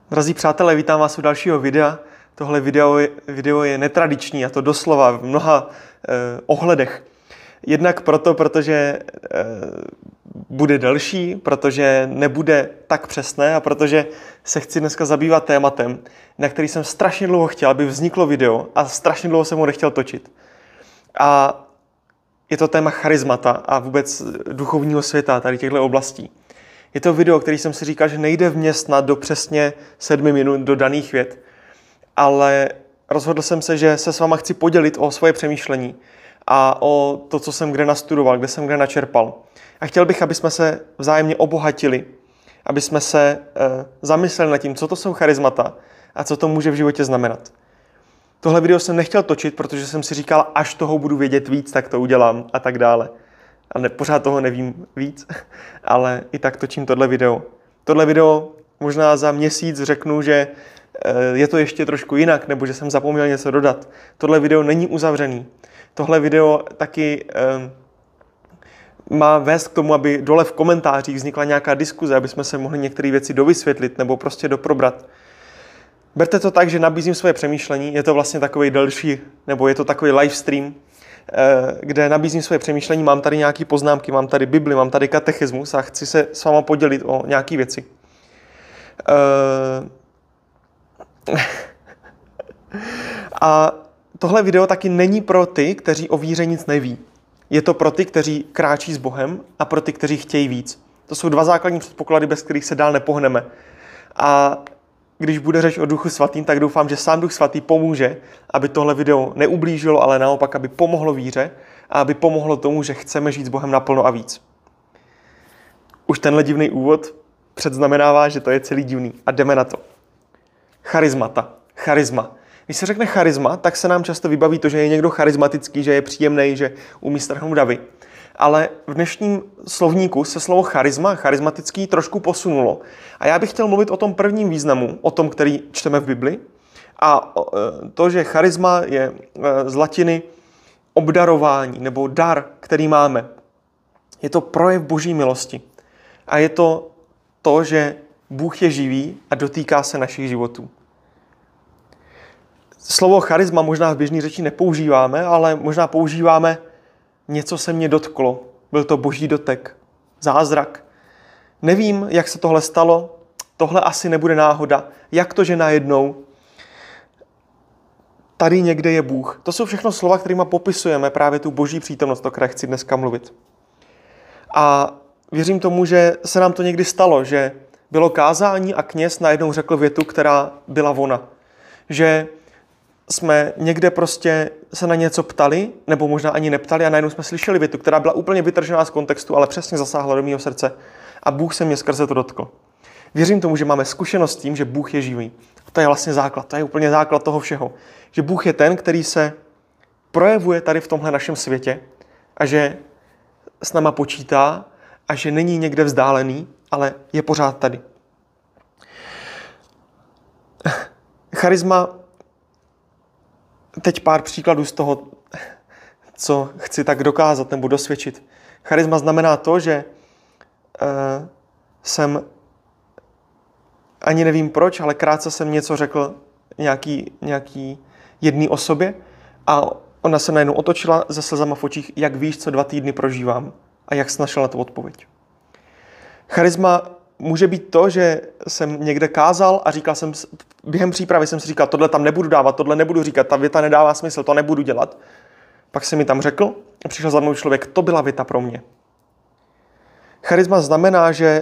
Drazí přátelé, vítám vás u dalšího videa. Tohle video je netradiční, a to doslova v mnoha ohledech. Jednak proto, protože bude delší, protože nebude tak přesné a protože se chci dneska zabývat tématem, na který jsem strašně dlouho chtěl, aby vzniklo video a strašně dlouho jsem ho nechtěl točit. A je to téma charismata a vůbec duchovního světa, tady těchto oblastí. Je to video, který jsem si říkal, že nejde vměstnat do přesně 7 minut do daných vět, ale rozhodl jsem se, že se s váma chci podělit o svoje přemýšlení a o to, co jsem kde nastudoval, kde jsem kde načerpal. A chtěl bych, aby jsme se vzájemně obohatili, aby jsme se zamysleli nad tím, co to jsou charismata a co to může v životě znamenat. Tohle video jsem nechtěl točit, protože jsem si říkal, až toho budu vědět víc, tak to udělám a tak dále. A pořád toho nevím víc, ale i tak točím tohle video. Tohle video možná za měsíc řeknu, že je to ještě trošku jinak, nebo že jsem zapomněl něco dodat. Tohle video není uzavřený. Tohle video taky má vést k tomu, aby dole v komentářích vznikla nějaká diskuze, aby jsme se mohli některé věci dovysvětlit nebo prostě doprobrat. Berte to tak, že nabízím svoje přemýšlení. Je to vlastně takový delší, nebo je to takový livestream, kde nabízím svoje přemýšlení. Mám tady nějaké poznámky, mám tady Bibli, mám tady katechismus a chci se s váma podělit o nějaké věci. A tohle video taky není pro ty, kteří o víře nic neví. Je to pro ty, kteří kráčí s Bohem a pro ty, kteří chtějí víc. To jsou dva základní předpoklady, bez kterých se dál nepohneme. A když bude řeč o Duchu Svatým, tak doufám, že sám Duch Svatý pomůže, aby tohle video neublížilo, ale naopak, aby pomohlo víře a aby pomohlo tomu, že chceme žít s Bohem naplno a víc. Už tenhle divný úvod předznamenává, že to je celý divný. A jdeme na to. Charismata. Charisma. Když se řekne charisma, tak se nám často vybaví to, že je někdo charismatický, že je příjemný, že umí strhnout davy. Ale v dnešním slovníku se slovo charisma, charismatický, trošku posunulo. A já bych chtěl mluvit o tom prvním významu, o tom, který čteme v Bibli. A to, že charisma je z latiny obdarování nebo dar, který máme. Je to projev Boží milosti. A je to, že Bůh je živý a dotýká se našich životů. Slovo charisma možná v běžné řeči nepoužíváme, ale možná používáme něco se mě dotklo. Byl to Boží dotek, zázrak. Nevím, jak se tohle stalo. Tohle asi nebude náhoda. Jak to, že najednou tady někde je Bůh. To jsou všechno slova, kterými popisujeme právě tu Boží přítomnost, o které chci dneska mluvit. A věřím tomu, že se nám to někdy stalo, že bylo kázání a kněz najednou řekl větu, která byla ona. Že jsme někde prostě se na něco ptali, nebo možná ani neptali a najednou jsme slyšeli větu, která byla úplně vytržená z kontextu, ale přesně zasáhla do mého srdce a Bůh se mě skrze to dotkl. Věřím tomu, že máme zkušenost s tím, že Bůh je živý. A to je vlastně základ, to je úplně základ toho všeho. Že Bůh je ten, který se projevuje tady v tomhle našem světě a že s náma počítá a že není někde vzdálený, ale je pořád tady. Charisma. Teď pár příkladů z toho, co chci tak dokázat nebo dosvědčit. Charisma znamená to, že jsem, ani nevím proč, ale krátce jsem něco řekl nějaký jedné osobě a ona se najednou otočila se slzama v očích, jak víš, co 2 týdny prožívám a jak jsi našel na to odpověď. Charisma může být to, že jsem někde kázal a říkal jsem, během přípravy jsem si říkal, tohle tam nebudu dávat, tohle nebudu říkat, ta věta nedává smysl, to nebudu dělat. Pak jsem mi tam řekl a přišel za mnou člověk, to byla věta pro mě. Charisma znamená, že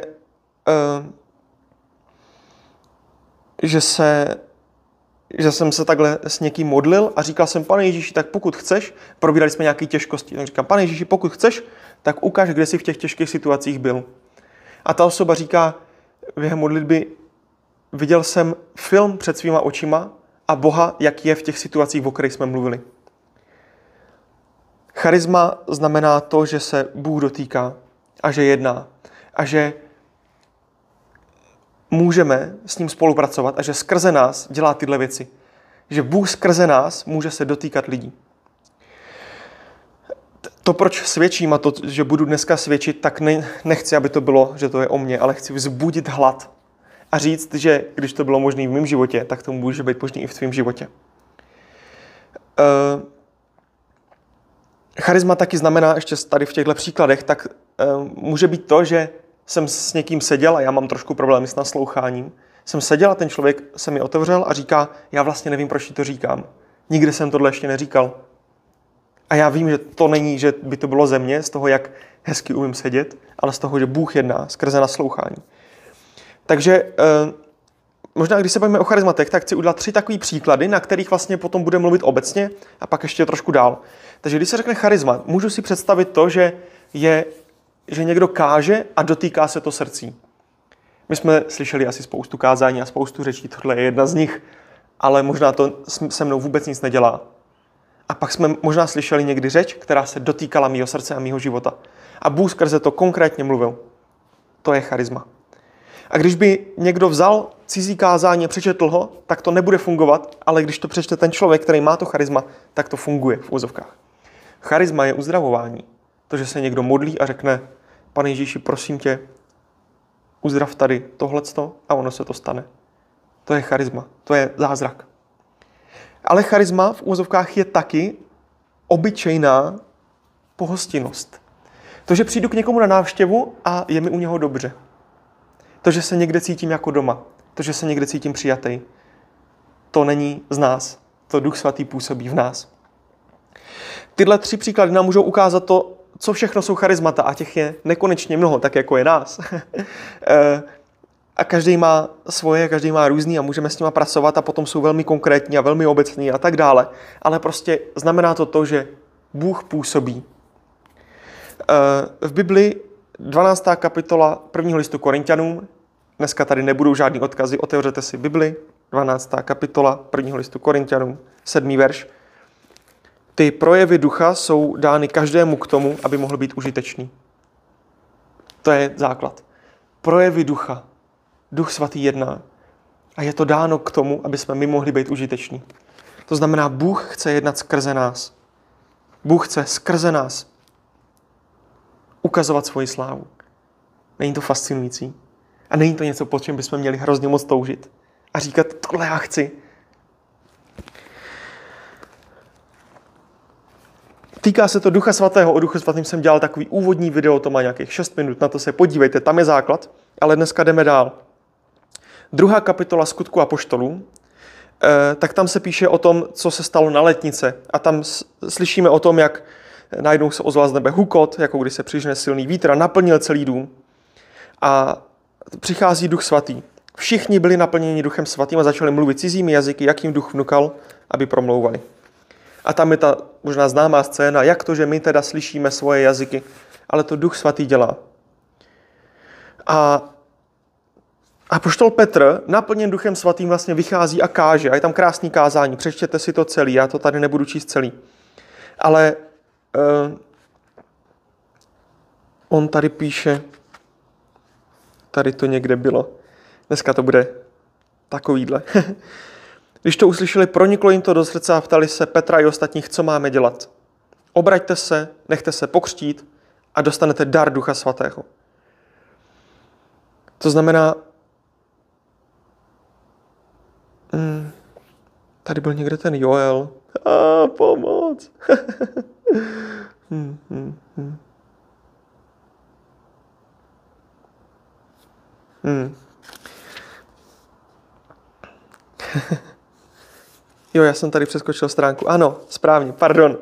jsem se takhle s někým modlil a říkal jsem, Pane Ježíši, tak pokud chceš, probírali jsme nějaké těžkosti, tak říkám, Pane Ježíši, pokud chceš, tak ukáž, kde jsi v těch těžkých situacích byl. A ta osoba říká během modlitby, viděl jsem film před svýma očima a Boha, jak je v těch situacích, o kterých jsme mluvili. Charisma znamená to, že se Bůh dotýká a že jedná a že můžeme s ním spolupracovat a že skrze nás dělá tyhle věci. Že Bůh skrze nás může se dotýkat lidí. To, proč svědčím a to, že budu dneska svědčit, tak nechci, aby to bylo, že to je o mně, ale chci vzbudit hlad. a říct, že když to bylo možné v mém životě, tak to může být možné i v tvém životě. Charisma taky znamená, ještě tady v těchto příkladech, tak může být to, že jsem s někým seděl a já mám trošku problémy s nasloucháním. Jsem seděl a ten člověk se mi otevřel a říká, já vlastně nevím, proč ti to říkám. Nikdy jsem tohle ještě neříkal. A já vím, že to není, že by to bylo ze mě, z toho, jak hezky umím sedět, ale z toho, že Bůh jedná skrze naslouchání. Takže možná, když se bavíme o charizmatech, tak chci udělat 3 takové příklady, na kterých vlastně potom budeme mluvit obecně a pak ještě trošku dál. Takže když se řekne charisma, můžu si představit to, že někdo káže a dotýká se to srdcí. My jsme slyšeli asi spoustu kázání a spoustu řečí, tohle je jedna z nich, ale možná to se mnou vůbec nic nedělá. A pak jsme možná slyšeli někdy řeč, která se dotýkala mýho srdce a mýho života. A Bůh skrze to konkrétně mluvil. To je charisma. A když by někdo vzal cizí kázání a přečetl ho, tak to nebude fungovat, ale když to přečte ten člověk, který má to charisma, tak to funguje v úzovkách. Charisma je uzdravování. To, že se někdo modlí a řekne, Pane Ježíši, prosím tě, uzdrav tady tohleto a ono se to stane. To je charisma, to je zázrak. Ale charisma v úzovkách je taky obyčejná pohostinnost. To, že přijdu k někomu na návštěvu a je mi u něho dobře. To, že se někde cítím jako doma. To, že se někde cítím přijatý. To není z nás. To Duch Svatý působí v nás. Tyhle 3 příklady nám můžou ukázat to, co všechno jsou charismata, a těch je nekonečně mnoho, tak jako je nás. A každý má svoje, každý má různý a můžeme s nima pracovat a potom jsou velmi konkrétní a velmi obecní a tak dále. Ale prostě znamená to, že Bůh působí. V Bibli 12. kapitola 1. listu Korinťanům, dneska tady nebudou žádný odkazy, otevřete si Bibli, 12. kapitola 1. listu Korinťanům, 7. verš. Ty projevy ducha jsou dány každému k tomu, aby mohl být užitečný. To je základ. Projevy ducha. Duch Svatý jedná. A je to dáno k tomu, aby jsme my mohli být užiteční. To znamená, Bůh chce jednat skrze nás. Bůh chce skrze nás ukazovat svoji slávu. Není to fascinující? A není to něco, po čem bychom měli hrozně moc toužit? A říkat, tohle já chci. Týká se to Ducha Svatého. O Duchu Svatém jsem dělal takový úvodní video, to má nějakých 6 minut, na to se podívejte, tam je základ. Ale dneska jdeme dál. 2. kapitola Skutku apoštolů, tak tam se píše o tom, co se stalo na letnice. A tam slyšíme o tom, jak najednou se ozval z nebe hukot, jako když se přižne silný vítr a naplnil celý dům. A přichází Duch Svatý. Všichni byli naplněni Duchem Svatým a začali mluvit cizími jazyky, jak jim Duch vnukal, aby promlouvali. A tam je ta možná známá scéna, jak to, že my teda slyšíme svoje jazyky, ale to Duch Svatý dělá. A apoštol Petr, naplněn Duchem Svatým, vlastně vychází a káže. A je tam krásný kázání. Přečtěte si to celý. Já to tady nebudu číst celý. Ale on tady píše, tady to někde bylo. Dneska to bude takovýhle. Když to uslyšeli, proniklo jim to do srdce a ptali se Petra i ostatních, co máme dělat. Obraťte se, nechte se pokřtít a dostanete dar Ducha Svatého. To znamená, tady byl někde ten Joel. Pomoc. Jo, já jsem tady přeskočil stránku. Ano, správně, pardon.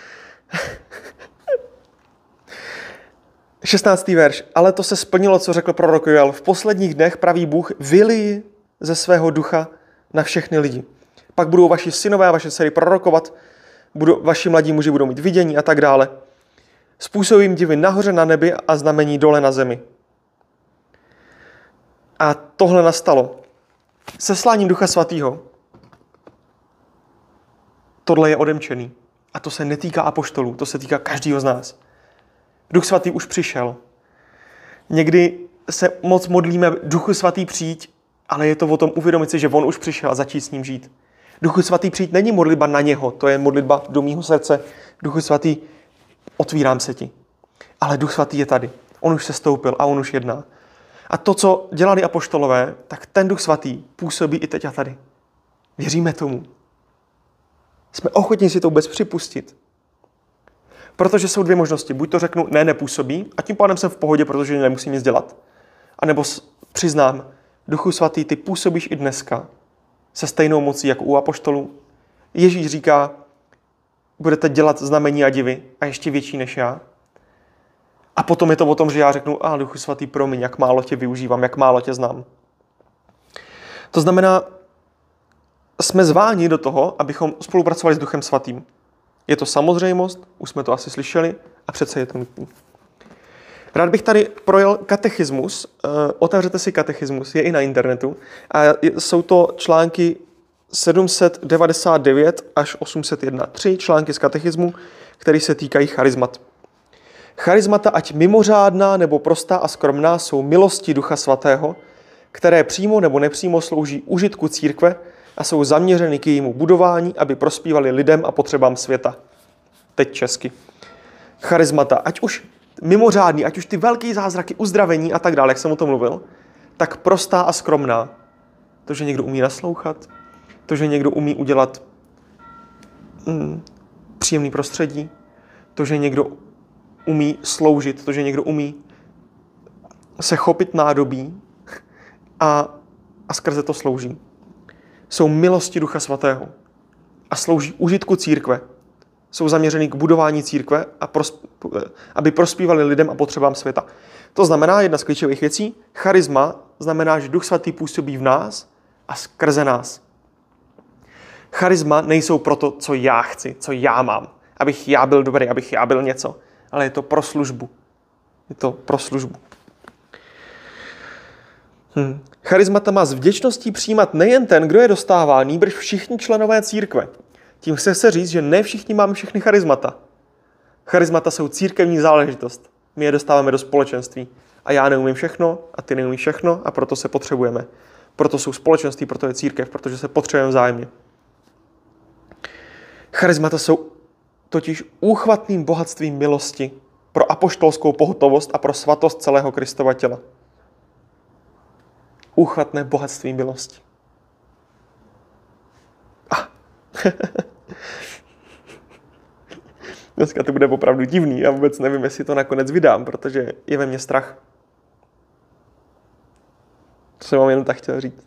16. verš. Ale to se splnilo, co řekl prorok Joel. V posledních dnech pravý Bůh vylije ze svého ducha na všechny lidi. Pak budou vaši synové a vaše dcery prorokovat, vaši mladí muži budou mít vidění a tak dále. Způsobím divy nahoře na nebi a znamení dole na zemi. A tohle nastalo. Sesláním Ducha Svatého. Tohle je odemčený. A to se netýká apoštolů, to se týká každého z nás. Duch Svatý už přišel. Někdy se moc modlíme Duchu Svatý přijď, ale je to o tom uvědomit si, že on už přišel a začít s ním žít. Duchu Svatý přijď není modlitba na něho, to je modlitba do mýho srdce. Duchu Svatý, otvírám se ti. Ale Duch Svatý je tady. On už se stoupil a on už jedná. A to, co dělali apoštolové, tak ten Duch Svatý působí i teď a tady. Věříme tomu. Jsme ochotní si to vůbec připustit. Protože jsou dvě možnosti. Buď to řeknu, ne, nepůsobí, a tím pádem jsem v pohodě, protože nemusím nic dělat. A nebo přiznám, Duchu Svatý, ty působíš i dneska se stejnou mocí jako u apoštolů. Ježíš říká, budete dělat znamení a divy a ještě větší než já. A potom je to o tom, že já řeknu, Duchu Svatý, promiň, jak málo tě využívám, jak málo tě znám. To znamená, jsme zváni do toho, abychom spolupracovali s Duchem Svatým. Je to samozřejmost, už jsme to asi slyšeli, a přece je to nutné. Rád bych tady projel katechismus. Otevřete si katechismus, je i na internetu. A jsou to články 799 až 801. 3 články z katechismu, které se týkají charizmat. Charizmata, ať mimořádná nebo prostá a skromná, jsou milosti Ducha Svatého, které přímo nebo nepřímo slouží užitku církve a jsou zaměřeny k jejímu budování, aby prospívali lidem a potřebám světa. Teď česky. Charizmata, ať už mimořádný, ať už ty velké zázraky, uzdravení a tak dále, jak jsem o tom mluvil, tak prostá a skromná. To, že někdo umí naslouchat, to, že někdo umí udělat příjemný prostředí, to, že někdo umí sloužit, to, že někdo umí se chopit nádobí a skrze to slouží. Jsou milosti Ducha Svatého a slouží užitku církve. Jsou zaměřený k budování církve, aby prospívali lidem a potřebám světa. To znamená, jedna z klíčových věcí, charisma znamená, že Duch Svatý působí v nás a skrze nás. Charisma nejsou pro to, co já chci, co já mám. Abych já byl dobrý, abych já byl něco. Ale je to pro službu. Je to pro službu. Charismata má s vděčností přijímat nejen ten, kdo je dostává, nýbrž všichni členové církve. Tím chce se říct, že ne všichni máme všechny charismata. Charismata jsou církevní záležitost. My je dostáváme do společenství. A já neumím všechno, a ty neumíš všechno, a proto se potřebujeme. Proto jsou společenství, proto je církev, protože se potřebujeme vzájemně. Charismata jsou totiž úchvatným bohatstvím milosti pro apoštolskou pohotovost a pro svatost celého Kristova těla. Úchvatné bohatství milosti. Dneska to bude opravdu divný. Já vůbec nevím, jestli to nakonec vydám, protože je ve mně strach. To jsem vám jenom tak chtěl říct.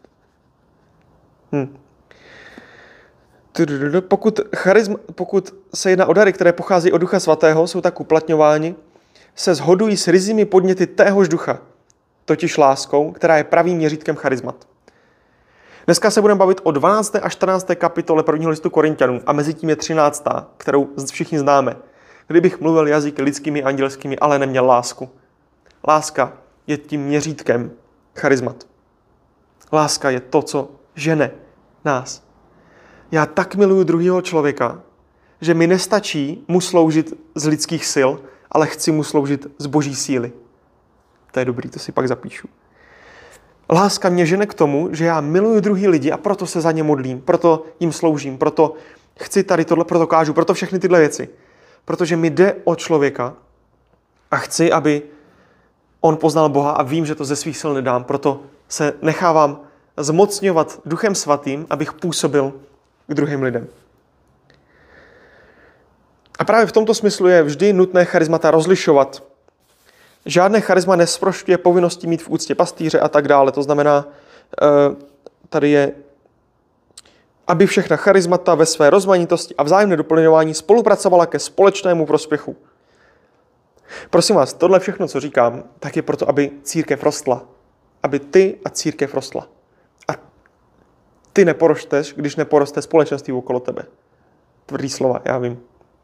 Pokud se jedná o dary, které pochází od Ducha Svatého, jsou tak uplatňováni, se shodují s ryzími podněty téhož ducha, totiž láskou, která je pravým měřítkem charizmat. Dneska se budeme bavit o 12. a 14. kapitole 1. listu Korinťanům a mezi tím je 13., kterou všichni známe. Kdybych mluvil jazyky lidskými, andělskými, ale neměl lásku. Láska je tím měřítkem charizmat. Láska je to, co žene nás. Já tak miluju druhého člověka, že mi nestačí mu sloužit z lidských sil, ale chci mu sloužit z boží síly. To je dobrý, to si pak zapíšu. Láska mě žene k tomu, že já miluju druhý lidi a proto se za ně modlím, proto jim sloužím, proto chci tady tohle, proto kážu, proto všechny tyhle věci. Protože mi jde o člověka a chci, aby on poznal Boha a vím, že to ze svých sil nedám, proto se nechávám zmocňovat Duchem Svatým, abych působil k druhým lidem. A právě v tomto smyslu je vždy nutné charizmata rozlišovat. Žádné charisma nesprošťuje povinnosti mít v úctě pastýře a tak dále. To znamená, tady je, aby všechna charizmata ve své rozmanitosti a vzájemné doplňování spolupracovala ke společnému prospěchu. Prosím vás, tohle všechno, co říkám, tak je proto, aby církev rostla. Aby ty a církev rostla. A ty neporosteš, když neporoste společenství okolo tebe. Tvrdý slova, já vím.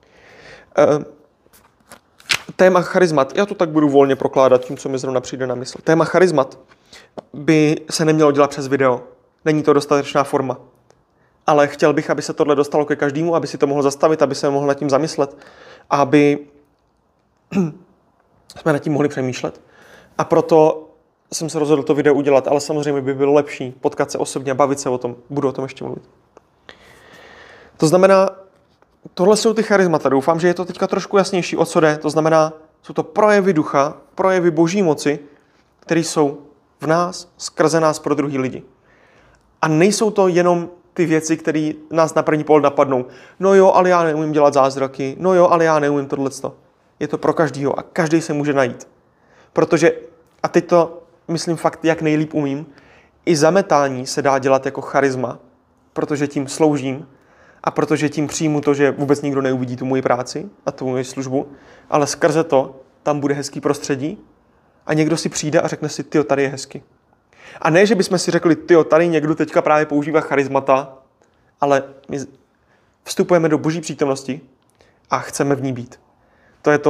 Téma charizmat, já to tak budu volně prokládat tím, co mi zrovna přijde na mysl. Téma charizmat by se nemělo dělat přes video. Není to dostatečná forma. Ale chtěl bych, aby se tohle dostalo ke každému, aby si to mohl zastavit, aby se mohl nad tím zamyslet, aby jsme nad tím mohli přemýšlet. A proto jsem se rozhodl to video udělat, ale samozřejmě by bylo lepší potkat se osobně a bavit se o tom. Budu o tom ještě mluvit. To znamená, tohle jsou ty charizmata. Doufám, že je to teďka trošku jasnější, o co jde. To znamená, jsou to projevy ducha, projevy boží moci, které jsou v nás, skrze nás pro druhý lidi. A nejsou to jenom ty věci, které nás na první pohled napadnou. No jo, ale já neumím dělat zázraky. No jo, ale já neumím tohleto. Je to pro každýho a každý se může najít. Protože, a teď to myslím fakt, jak nejlíp umím, i zametání se dá dělat jako charisma, protože tím sloužím a protože tím přijmu to, že vůbec nikdo neuvidí tu moji práci a tu moji službu, ale skrze to tam bude hezký prostředí a někdo si přijde a řekne si, tyjo, tady je hezky. A ne, že bychom si řekli, tyjo, tady někdo teďka právě používá charismata, ale my vstupujeme do boží přítomnosti a chceme v ní být. To je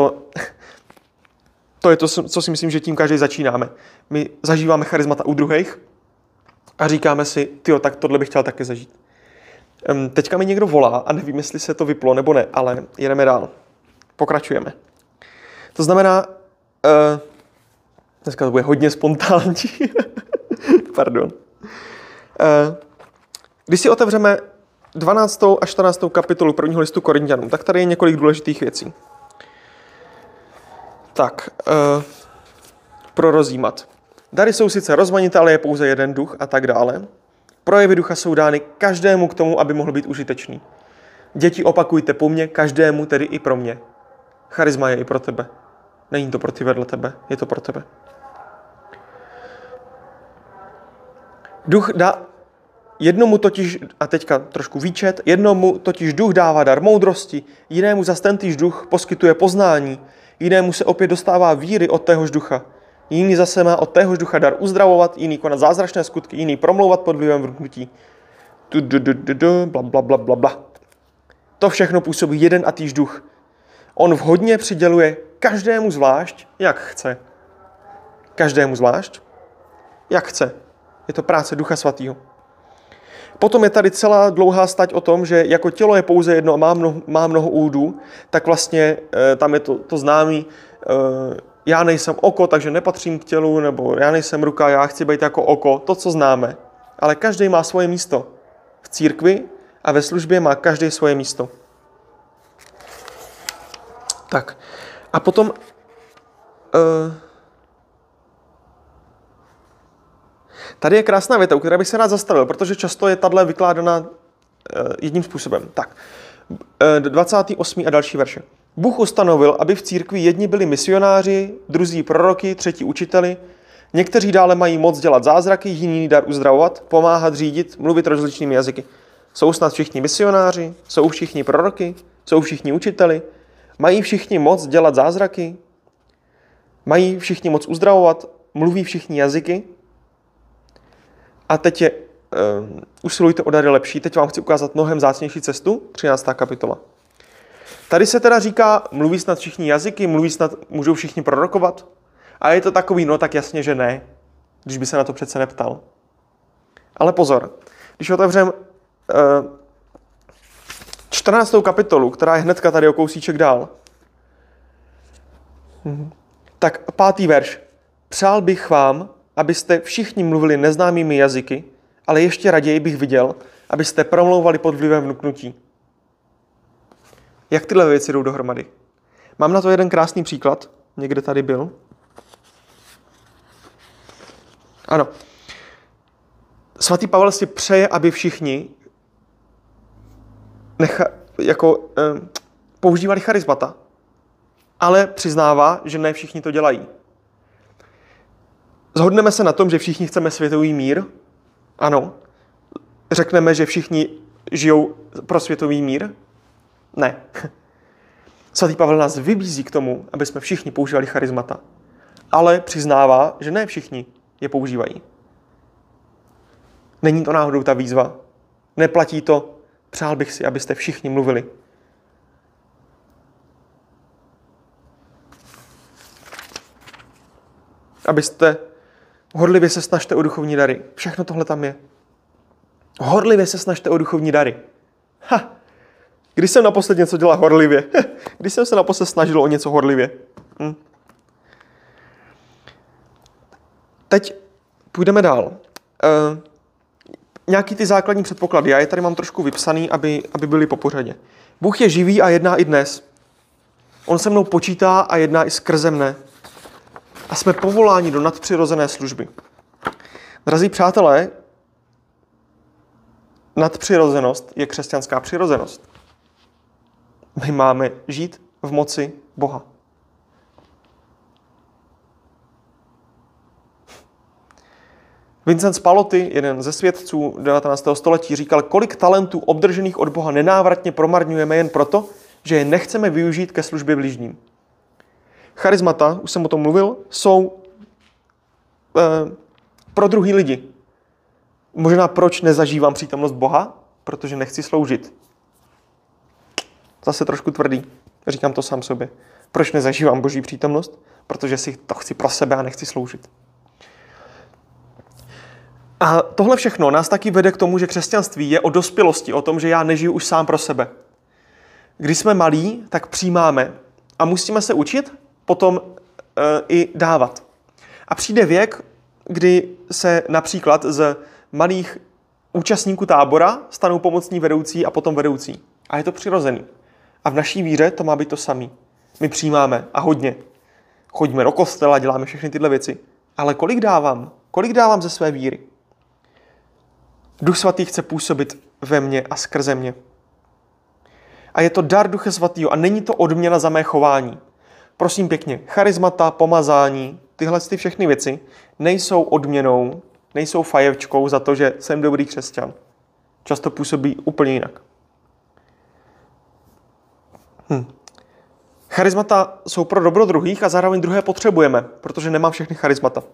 to, co si myslím, že tím každý začínáme. My zažíváme charismata u druhých a říkáme si, tyjo, tak tohle bych chtěl taky zažít. Teďka mi někdo volá a nevím, jestli se to vyplo nebo ne, ale jedeme dál. Pokračujeme. To znamená, dneska to bude hodně spontánní. Pardon. Když si otevřeme 12. a 14. kapitolu prvního listu Korinťanům, tak tady je několik důležitých věcí. Tak, pro rozjímat. Dary jsou sice rozmanité, ale je pouze jeden duch a tak dále. Projevy ducha jsou dány každému k tomu, aby mohl být užitečný. Děti, opakujte po mně, každému, tedy i pro mě. Charisma je i pro tebe. Není to pro ty vedle tebe, je to pro tebe. Duch dá jednomu totiž, a teďka trošku výčet, jednomu totiž duch dává dar moudrosti, jinému zas tentýž duch poskytuje poznání, jinému se opět dostává víry od téhož ducha. Jiný zase má od téhož ducha dar uzdravovat, jiný konat zázračné skutky, jiný promlouvat pod vlivem vrknutí. Bla. To všechno působí jeden a týž duch. On vhodně přiděluje každému zvlášť, jak chce. Každému zvlášť, jak chce. Je to práce Ducha Svatého. Potom je tady celá dlouhá stať o tom, že jako tělo je pouze jedno a má mnoho údů, tak vlastně tam je to známý, já nejsem oko, takže nepatřím k tělu, nebo já nejsem ruka, já chci být jako oko, to, co známe. Ale každý má svoje místo. V církvi a ve službě má každý svoje místo. Tak. A potom tady je krásná věta, u které bych se rád zastavil, protože často je tahle vykládána jedním způsobem. Tak, 28. a další verše. Bůh ustanovil, aby v církvi jedni byli misionáři, druzí proroky, třetí učiteli, někteří dále mají moc dělat zázraky, jiný dar uzdravovat, pomáhat, řídit, mluvit rozličnými jazyky. Jsou snad všichni misionáři, jsou všichni proroky, jsou všichni učiteli, mají všichni moc dělat zázraky, mají všichni moc uzdravovat, mluví všichni jazyky. A teď je, usilujte o dary lepší, teď vám chci ukázat mnohem vzácnější cestu, 13. kapitola. Tady se teda říká, mluví snad všichni jazyky, můžou všichni prorokovat. A je to takový, no tak jasně, že ne, když by se na to přece neptal. Ale pozor, když otevřem 14. kapitolu, která je hnedka tady o kousíček dál, tak 5. verš. Přál bych vám, abyste všichni mluvili neznámými jazyky, ale ještě raději bych viděl, abyste promlouvali pod vlivem vnuknutí. Jak tyhle věci jdou dohromady? Mám na to jeden krásný příklad. Někde tady byl. Ano. Svatý Pavel si přeje, aby všichni používali charismata, ale přiznává, že ne všichni to dělají. Shodneme se na tom, že všichni chceme světový mír? Ano. Řekneme, že všichni žijou pro světový mír? Ne. Svatý Pavel nás vybízí k tomu, aby jsme všichni používali charismata, ale přiznává, že ne všichni je používají. Není to náhodou ta výzva? Neplatí to? Přál bych si, abyste všichni mluvili. Abyste horlivě se snažte o duchovní dary. Všechno tohle tam je. Horlivě se snažte o duchovní dary. Když jsem naposled něco dělal horlivě? Když jsem se naposled snažil o něco horlivě? Teď půjdeme dál. Nějaký ty základní předpoklady. Já je tady mám trošku vypsaný, aby byly po pořadě. Bůh je živý a jedná i dnes. On se mnou počítá a jedná i skrze mne. A jsme povoláni do nadpřirozené služby. Drazí přátelé, nadpřirozenost je křesťanská přirozenost. My máme žít v moci Boha. Vincent Spaloty, jeden ze svědců 19. století, říkal, kolik talentů obdržených od Boha nenávratně promarňujeme jen proto, že je nechceme využít ke službě bližním. Charismata, už jsem o tom mluvil, jsou pro druhý lidi. Možná proč nezažívám přítomnost Boha? Protože nechci sloužit. Zase trošku tvrdý. Říkám to sám sobě. Proč nezažívám Boží přítomnost? Protože si to chci pro sebe a nechci sloužit. A tohle všechno nás taky vede k tomu, že křesťanství je o dospělosti, o tom, že já nežiju už sám pro sebe. Když jsme malí, tak přijímáme a musíme se učit potom i dávat. A přijde věk, kdy se například z malých účastníků tábora stanou pomocní vedoucí a potom vedoucí. A je to přirozený. A v naší víře to má být to samý. My přijímáme a hodně. Chodíme do kostela, děláme všechny tyhle věci. Ale kolik dávám? Kolik dávám ze své víry? Duch svatý chce působit ve mně a skrze mě. A je to dar Ducha svatýho a není to odměna za mé chování. Prosím pěkně, charismata, pomazání, tyhle všechny věci nejsou odměnou, nejsou faječkou za to, že jsem dobrý křesťan. Často působí úplně jinak. Charismata jsou pro dobro druhých a zároveň druhé potřebujeme, protože nemám všechny charismata.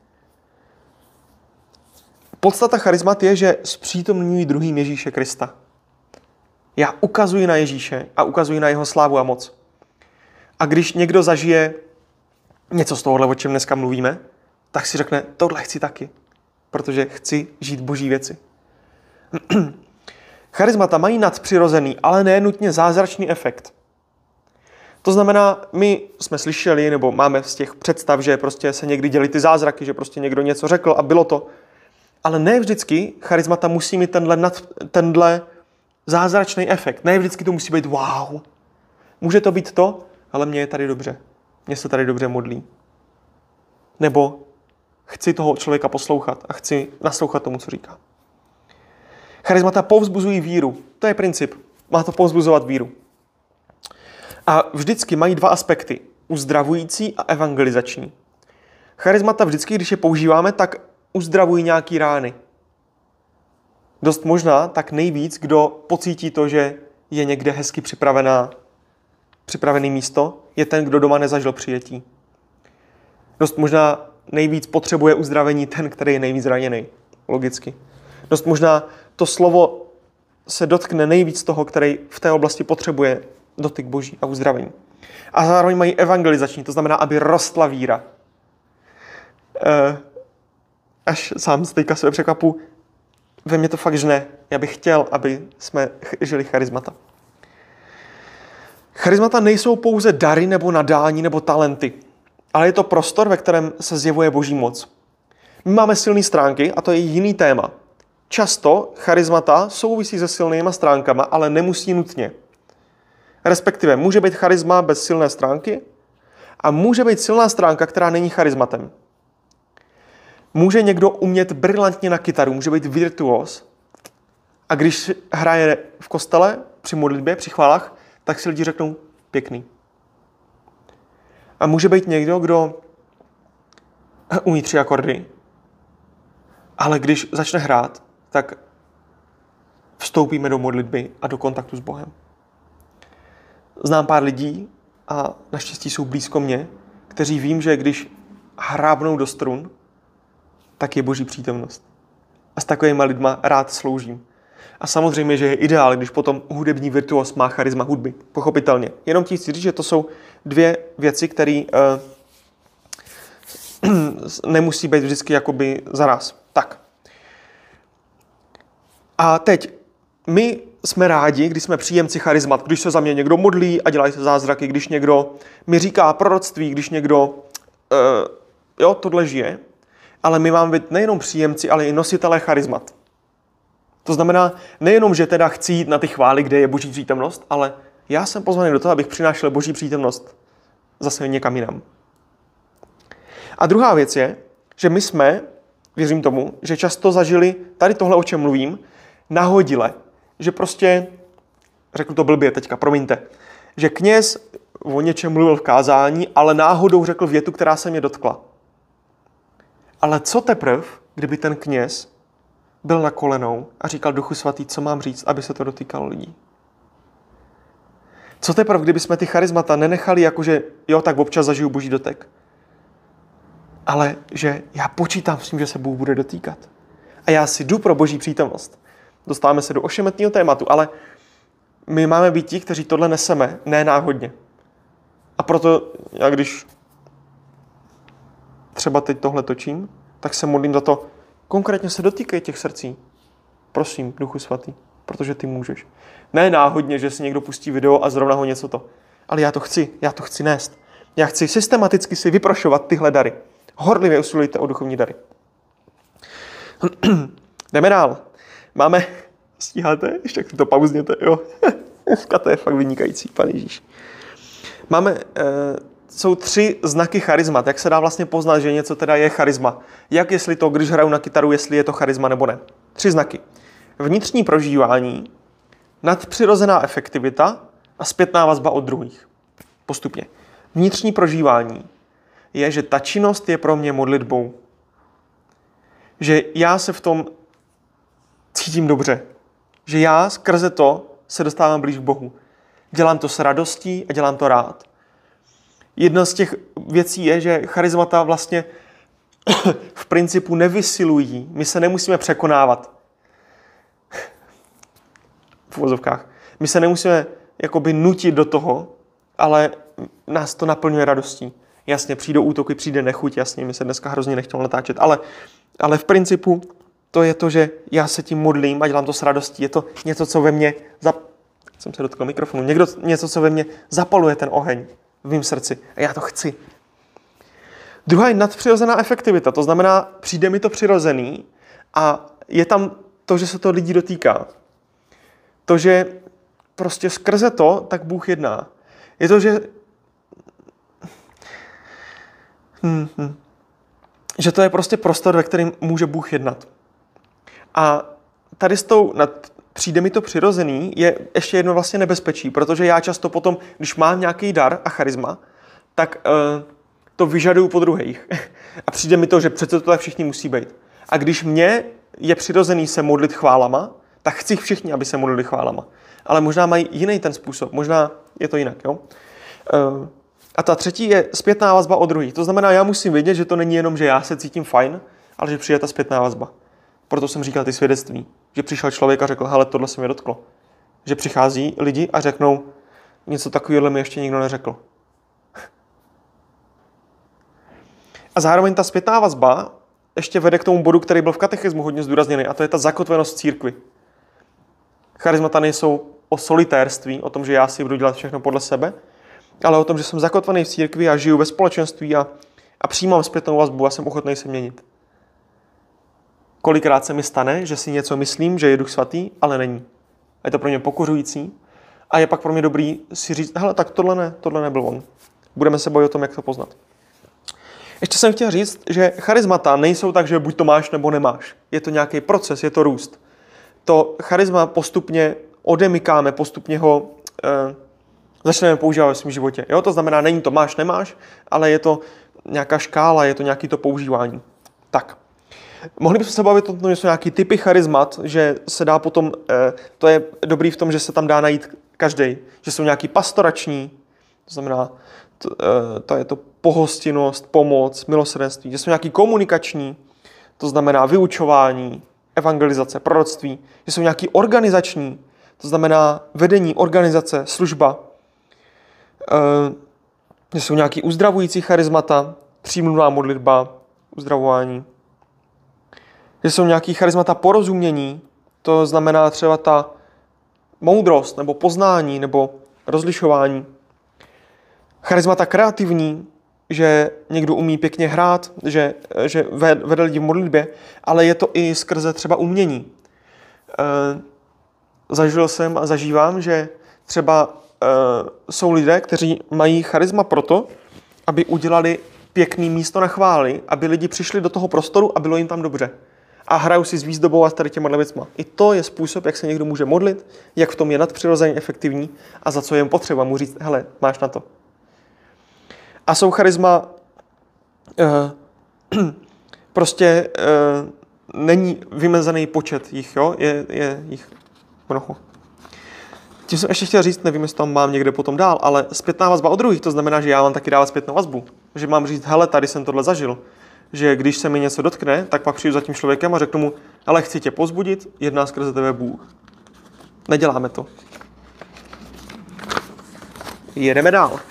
Podstata charismat je, že zpřítomňují druhým Ježíše Krista. Já ukazuji na Ježíše a ukazuji na jeho slávu a moc. A když někdo zažije něco z tohohle, o čem dneska mluvíme, tak si řekne, tohle chci taky, protože chci žít boží věci. Charismata mají nadpřirozený, ale ne nutně zázračný efekt. To znamená, my jsme slyšeli, nebo máme z těch představ, že prostě se někdy děly ty zázraky, že prostě někdo něco řekl a bylo to. Ale ne vždycky charismata musí mít tenhle zázračný efekt. Ne vždycky to musí být wow. Může to být to, ale mně je tady dobře. Mně se tady dobře modlí. Nebo chci toho člověka poslouchat a chci naslouchat tomu, co říká. Charismata povzbuzují víru. To je princip. Má to povzbuzovat víru. A vždycky mají dva aspekty. Uzdravující a evangelizační. Charismata vždycky, když je používáme, tak uzdravují nějaký rány. Dost možná tak nejvíc, kdo pocítí to, že je někde hezky připravený místo, je ten, kdo doma nezažil přijetí. Dost možná nejvíc potřebuje uzdravení ten, který je nejvíc raněný. Logicky. Dost možná to slovo se dotkne nejvíc toho, který v té oblasti potřebuje dotyk Boží a uzdravení. A zároveň mají evangelizační, to znamená, aby rostla víra. Až sám z teďka sebe překvapu, ve mně to fakt žne. Já bych chtěl, aby jsme žili charismata. Charismata nejsou pouze dary nebo nadání nebo talenty, ale je to prostor, ve kterém se zjevuje Boží moc. My máme silné stránky a to je jiný téma. Často charismata souvisí se silnýma stránkama, ale nemusí nutně. Respektive může být charisma bez silné stránky a může být silná stránka, která není charismatem. Může někdo umět brilantně na kytaru, může být virtuos a když hraje v kostele, při modlitbě, při chválách, tak si lidi řeknou pěkný. A může být někdo, kdo umí 3 akordy, ale když začne hrát, tak vstoupíme do modlitby a do kontaktu s Bohem. Znám pár lidí a naštěstí jsou blízko mě, kteří vím, že když hrábnou do strun, tak je Boží přítomnost. A s takovýma lidma rád sloužím. A samozřejmě, že je ideál, když potom hudební virtuos má charisma hudby. Pochopitelně. Jenom ti chci říct, že to jsou 2 věci, které nemusí být vždycky jakoby zaraz. Tak. A teď, my jsme rádi, když jsme příjemci charismat, když se za mě někdo modlí a dělají se zázraky, když někdo mi říká proroctví, když někdo tohle žije. Ale my máme být nejenom příjemci, ale i nositelé charismat. To znamená nejenom, že teda chci jít na ty chvály, kde je Boží přítomnost, ale já jsem pozvaný do toho, abych přinášel Boží přítomnost zase někam jinam. A druhá věc je, že my jsme věřím tomu, že často zažili tady tohle, o čem mluvím, nahodile. Že prostě, řeknu to blbě teďka, promiňte, že kněz o něčem mluvil v kázání, ale náhodou řekl větu, která se mě dotkla. Ale co teprv, kdyby ten kněz byl na kolenou a říkal Duchu svatý, co mám říct, aby se to dotýkalo lidí? Co teprv, kdyby jsme ty charizmata nenechali jakože, jo, tak občas zažiju boží dotek. Ale že já počítám s tím, že se Bůh bude dotýkat. A já si jdu pro boží přítomnost. Dostáváme se do ošemetného tématu, ale my máme být ti, kteří tohle neseme, ne náhodně. A proto já když třeba teď tohle točím, tak se modlím za to, konkrétně se dotýkej těch srdcí. Prosím, Duchu svatý, protože ty můžeš. Ne náhodně, že si někdo pustí video a zrovna ho něco to. Ale já to chci nést. Já chci systematicky si vyprošovat tyhle dary. Horlivě usilujte o duchovní dary. Jdeme dál. Máme, stíháte? Ještě to pauzněte, jo. Dneska to je fakt vynikající, Pane Ježíš. Máme, jsou 3 znaky charizmat. Jak se dá vlastně poznat, že něco teda je charisma? Jak jestli to, když hraju na kytaru, jestli je to charisma nebo ne? 3 znaky. Vnitřní prožívání, nadpřirozená efektivita a zpětná vazba od druhých. Postupně. Vnitřní prožívání je, že ta činnost je pro mě modlitbou. Že já se v tom cítím dobře. Že já skrze to se dostávám blíž k Bohu. Dělám to s radostí a dělám to rád. Jedna z těch věcí je, že charizmata vlastně v principu nevysilují. My se nemusíme překonávat. V uvozovkách. My se nemusíme jakoby nutit do toho, ale nás to naplňuje radostí. Jasně, přijdou útoky, přijde nechuť, jasně, mi se dneska hrozně nechtělo natáčet, ale v principu to je to, že já se tím modlím a dělám to s radostí. Je to něco, co ve mně, jsem se dotkl mikrofonu, něco, co ve mně zapaluje ten oheň v mém srdci a já to chci. Druhá je nadpřirozená efektivita, to znamená, přijde mi to přirozený a je tam to, že se to lidí dotýká. To, že prostě skrze to, tak Bůh jedná. Je to, že to je prostě prostor, ve kterém může Bůh jednat. A tady s tou přijde mi to přirozený, je ještě jedno vlastně nebezpečí, protože já často potom, když mám nějaký dar a charisma, tak to vyžaduju po druhých. A přijde mi to, že přece to tak všichni musí být. A když mně je přirozený se modlit chválama, tak chci všichni, aby se modlili chválama. Ale možná mají jiný ten způsob, možná je to jinak. Jo? A ta třetí je zpětná vazba od druhých. To znamená, já musím vědět, že to není jenom, že já se cítím fajn, ale že přijde ta zpětná vazba. Proto jsem říkal ty svědectví. Že přišel člověk a řekl, hele, tohle se mě dotklo. Že přichází lidi a řeknou, něco takového mi ještě nikdo neřekl. A zároveň ta zpětná vazba ještě vede k tomu bodu, který byl v katechismu hodně zdůrazněný, a to je ta zakotvenost církvi. Charizmata nejsou o solitérství, o tom, že já si budu dělat všechno podle sebe, ale o tom, že jsem zakotvený v církvi a žiju ve společenství a přijímám zpětnou vazbu a jsem ochotný se měnit. Kolikrát se mi stane, že si něco myslím, že je Duch svatý, ale není. A je to pro mě pokořující a je pak pro mě dobrý si říct, hele, tak tohle nebyl on. Budeme se bavit o tom, jak to poznat. Ještě jsem chtěl říct, že charizmata nejsou tak, že buď to máš, nebo nemáš. Je to nějaký proces, je to růst. To charisma postupně odemykáme, postupně ho začneme používat ve svém životě. Jo? To znamená, není to máš, nemáš, ale je to nějaká škála, je to nějaký to používání. Tak. Mohli bychom se bavit o tom, že jsou nějaký typy charizmat, že se dá potom, to je dobrý v tom, že se tam dá najít každý, že jsou nějaký pastorační, to znamená, to je to pohostinnost, pomoc, milosrdenství, že jsou nějaký komunikační, to znamená vyučování, evangelizace, proroctví, že jsou nějaký organizační, to znamená vedení, organizace, služba, že jsou nějaký uzdravující charizmata, přímluvná modlitba, uzdravování, že jsou nějaký charizmata porozumění, to znamená třeba ta moudrost, nebo poznání, nebo rozlišování. Charizmata kreativní, že někdo umí pěkně hrát, že vede lidi v modlitbě, ale je to i skrze třeba umění. Zažil jsem a zažívám, že třeba jsou lidé, kteří mají charisma proto, aby udělali pěkný místo na chvály, aby lidi přišli do toho prostoru a bylo jim tam dobře. A hrajou si s výzdobou a s tady těma věcma. I to je způsob, jak se někdo může modlit, jak v tom je nadpřirozeně efektivní a za co je potřeba mu říct, hele, máš na to. A jsou charisma, není vymezený počet jich, jo? Je jich mnoho. Tím jsem ještě chtěl říct, nevím, jestli tam mám někde potom dál, ale zpětná vazba od druhých, to znamená, že já mám taky dávat zpětnou vazbu. Že mám říct, hele, tady jsem tohle zažil. Že když se mi něco dotkne, tak pak přijdu za tím člověkem a řeknu mu, ale chci tě povzbudit, jedná skrze tebe Bůh. Neděláme to. Jedeme dál.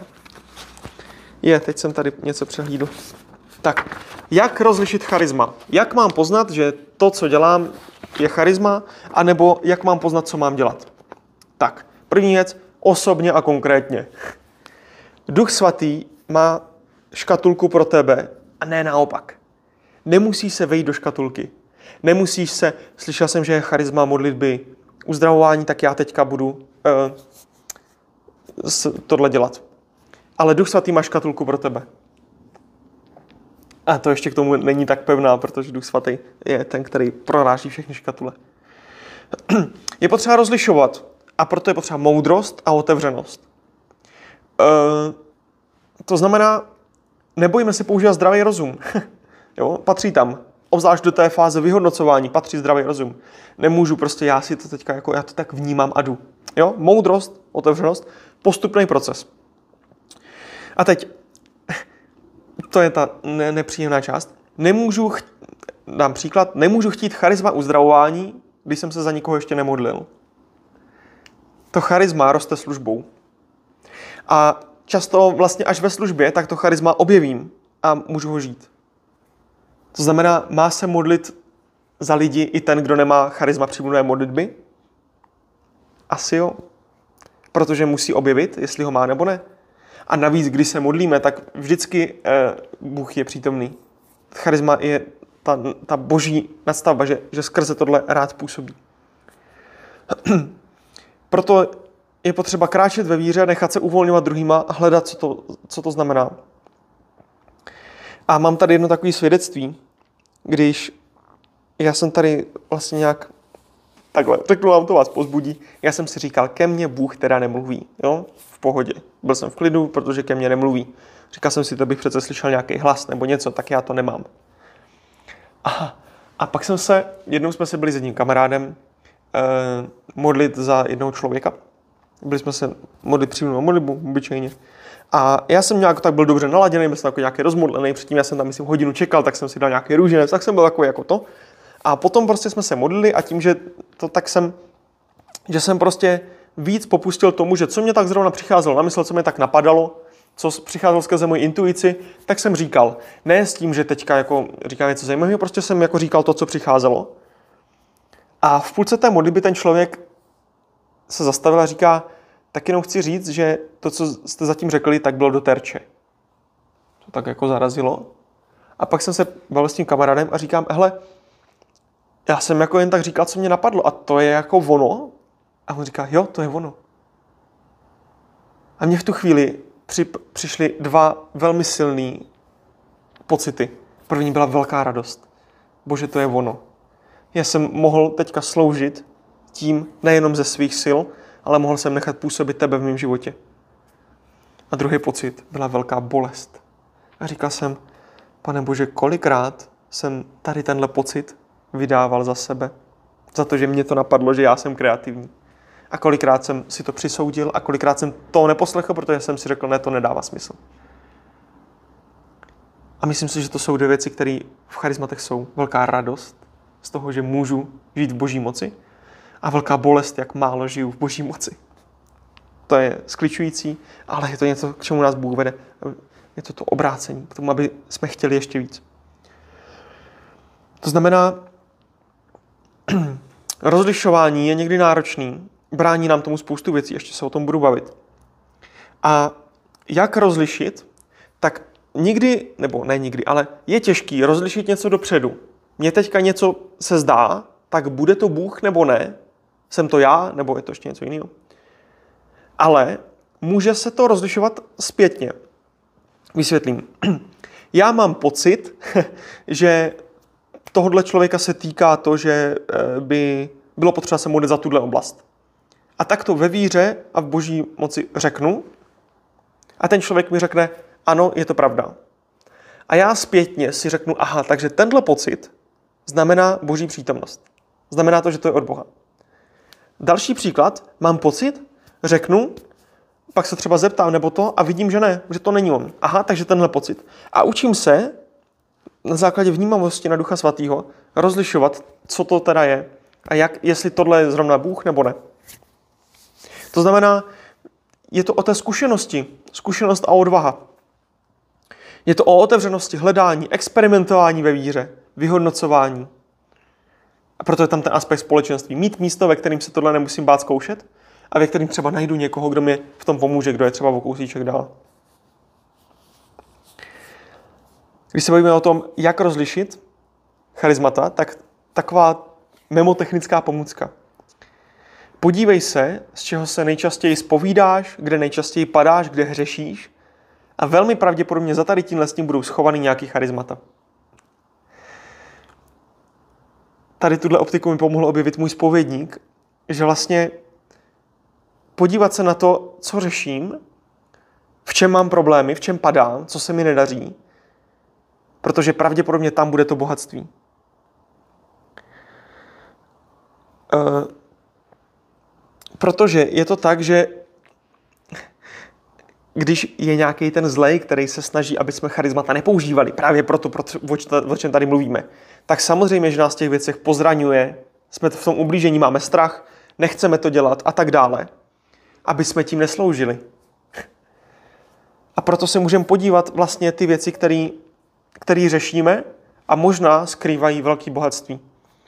Teď jsem tady něco přehlídl. Tak, jak rozlišit charisma? Jak mám poznat, že to, co dělám, je charisma, anebo jak mám poznat, co mám dělat? Tak, první věc, osobně a konkrétně. Duch svatý má škatulku pro tebe a ne naopak. Nemusíš se vejít do škatulky. Nemusíš se, slyšel jsem, že je charisma modlitby, uzdravování, tak já teďka budu tohle dělat. Ale Duch svatý má škatulku pro tebe. A to ještě k tomu není tak pevná, protože Duch svatý je ten, který proráží všechny škatule. Je potřeba rozlišovat a proto je potřeba moudrost a otevřenost. To znamená, nebojíme se používat zdravý rozum. Jo? Patří tam. Obzvlášť do té fáze vyhodnocování patří zdravý rozum. Nemůžu prostě, já si to teďka, já to tak vnímám a jdu. Jo? Moudrost, otevřenost, postupný proces. A teď, to je ta nepříjemná část. Dám příklad, nemůžu chtít charisma uzdravování, když jsem se za nikoho ještě nemodlil. To charisma roste službou. A často vlastně až ve službě, tak to charisma objevím a můžu ho žít. To znamená, má se modlit za lidi i ten, kdo nemá charisma přímluvé modlitby? Asi jo. Protože musí objevit, jestli ho má nebo ne. A navíc, když se modlíme, tak vždycky Bůh je přítomný. Charisma je ta boží nadstavba, že skrze tohle rád působí. Proto je potřeba kráčet ve víře, nechat se uvolňovat druhýma a hledat, co to znamená. A mám tady jedno takové svědectví, když já jsem tady vlastně nějak takhle, řeknu vám to, vás pozbudí. Já jsem si říkal, ke mně Bůh teda nemluví, jo? V pohodě. Byl jsem v klidu, protože ke mně nemluví. Říkal jsem si, to bych přece slyšel nějaký hlas nebo něco, tak já to nemám. A pak jednou jsme se byli s jedním kamarádem modlit za jednoho člověka. Byli jsme se modlit přímou modlitbu, obyčejně. A já jsem nějak tak byl dobře naladěný, byl jsem takový nějaký rozmodlený, předtím já jsem tam, myslím, hodinu čekal, tak jsem si dal nějaký růženec, tak jsem byl takový jako to. A potom prostě jsme se modlili a tím, že jsem prostě víc popustil tomu, že co mě tak zrovna přicházelo na mysl, co mě tak napadalo, co přicházelo skrze moji intuici, tak jsem říkal. Ne s tím, že teďka jako říkám něco zajímavého, prostě jsem jako říkal to, co přicházelo. A v půlce té modlitby ten člověk se zastavil a říká, tak jenom chci říct, že to, co jste zatím řekli, tak bylo do terče. To tak jako zarazilo. A pak jsem se bavil s tím kamarádem a říkám, hele, já jsem jako jen tak říkal, co mě napadlo a to je jako ono. A on říká, jo, to je ono. A mně v tu chvíli přišly dva velmi silný pocity. První byla velká radost. Bože, to je ono. Já jsem mohl teďka sloužit tím nejenom ze svých sil, ale mohl jsem nechat působit tebe v mém životě. A druhý pocit byla velká bolest. A říkal jsem, Pane Bože, kolikrát jsem tady tenhle pocit vydával za sebe. Za to, že mě to napadlo, že já jsem kreativní. A kolikrát jsem si to přisoudil a kolikrát jsem to neposlechl, protože jsem si řekl, ne, to nedává smysl. A myslím si, že to jsou dvě věci, které v charismatech jsou. Velká radost z toho, že můžu žít v boží moci a velká bolest, jak málo žiju v boží moci. To je skličující, ale je to něco, k čemu nás Bůh vede. Je to obrácení, k tomu, aby jsme chtěli ještě víc. To znamená, rozlišování je někdy náročný, brání nám tomu spoustu věcí, ještě se o tom budu bavit. A jak rozlišit, tak nikdy, nebo ne nikdy, ale je těžký rozlišit něco dopředu. Mně teďka něco se zdá, tak bude to Bůh nebo ne? Jsem to já, nebo je to ještě něco jiného? Ale může se to rozlišovat zpětně. Vysvětlím. Já mám pocit, že tohohle člověka se týká to, že by bylo potřeba se modlit za tuhle oblast. A tak to ve víře a v boží moci řeknu a ten člověk mi řekne, ano, je to pravda. A já zpětně si řeknu, aha, takže tenhle pocit znamená boží přítomnost. Znamená to, že to je od Boha. Další příklad, mám pocit, řeknu, pak se třeba zeptám nebo to a vidím, že ne, že to není on. Aha, takže tenhle pocit. A učím se na základě vnímavosti na Ducha Svatého rozlišovat, co to teda je a jestli tohle je zrovna Bůh nebo ne. To znamená, je to o té zkušenosti, zkušenost a odvaha. Je to o otevřenosti, hledání, experimentování ve víře, vyhodnocování. A proto je tam ten aspekt společenství. Mít místo, ve kterém se tohle nemusím bát zkoušet a ve kterém třeba najdu někoho, kdo mi v tom pomůže, kdo je třeba o kousíček dál. Když se bavíme o tom, jak rozlišit charismata, tak taková memotechnická pomůcka. Podívej se, z čeho se nejčastěji zpovídáš, kde nejčastěji padáš, kde hřešíš a velmi pravděpodobně za tady tímhle s tím budou schovaný nějaký charismata. Tady tuhle optiku mi pomohl objevit můj zpovědník, že vlastně podívat se na to, co řeším, v čem mám problémy, v čem padám, co se mi nedaří, protože pravděpodobně tam bude to bohatství. Protože je to tak, že když je nějaký ten zlej, který se snaží, aby jsme charismata nepoužívali, právě proto, o čem tady mluvíme, tak samozřejmě, že nás v těch věcech pozraňuje, jsme v tom ublížení, máme strach, nechceme to dělat a tak dále, aby jsme tím nesloužili. A proto se můžeme podívat vlastně ty věci, které řešíme a možná skrývají velké bohatství.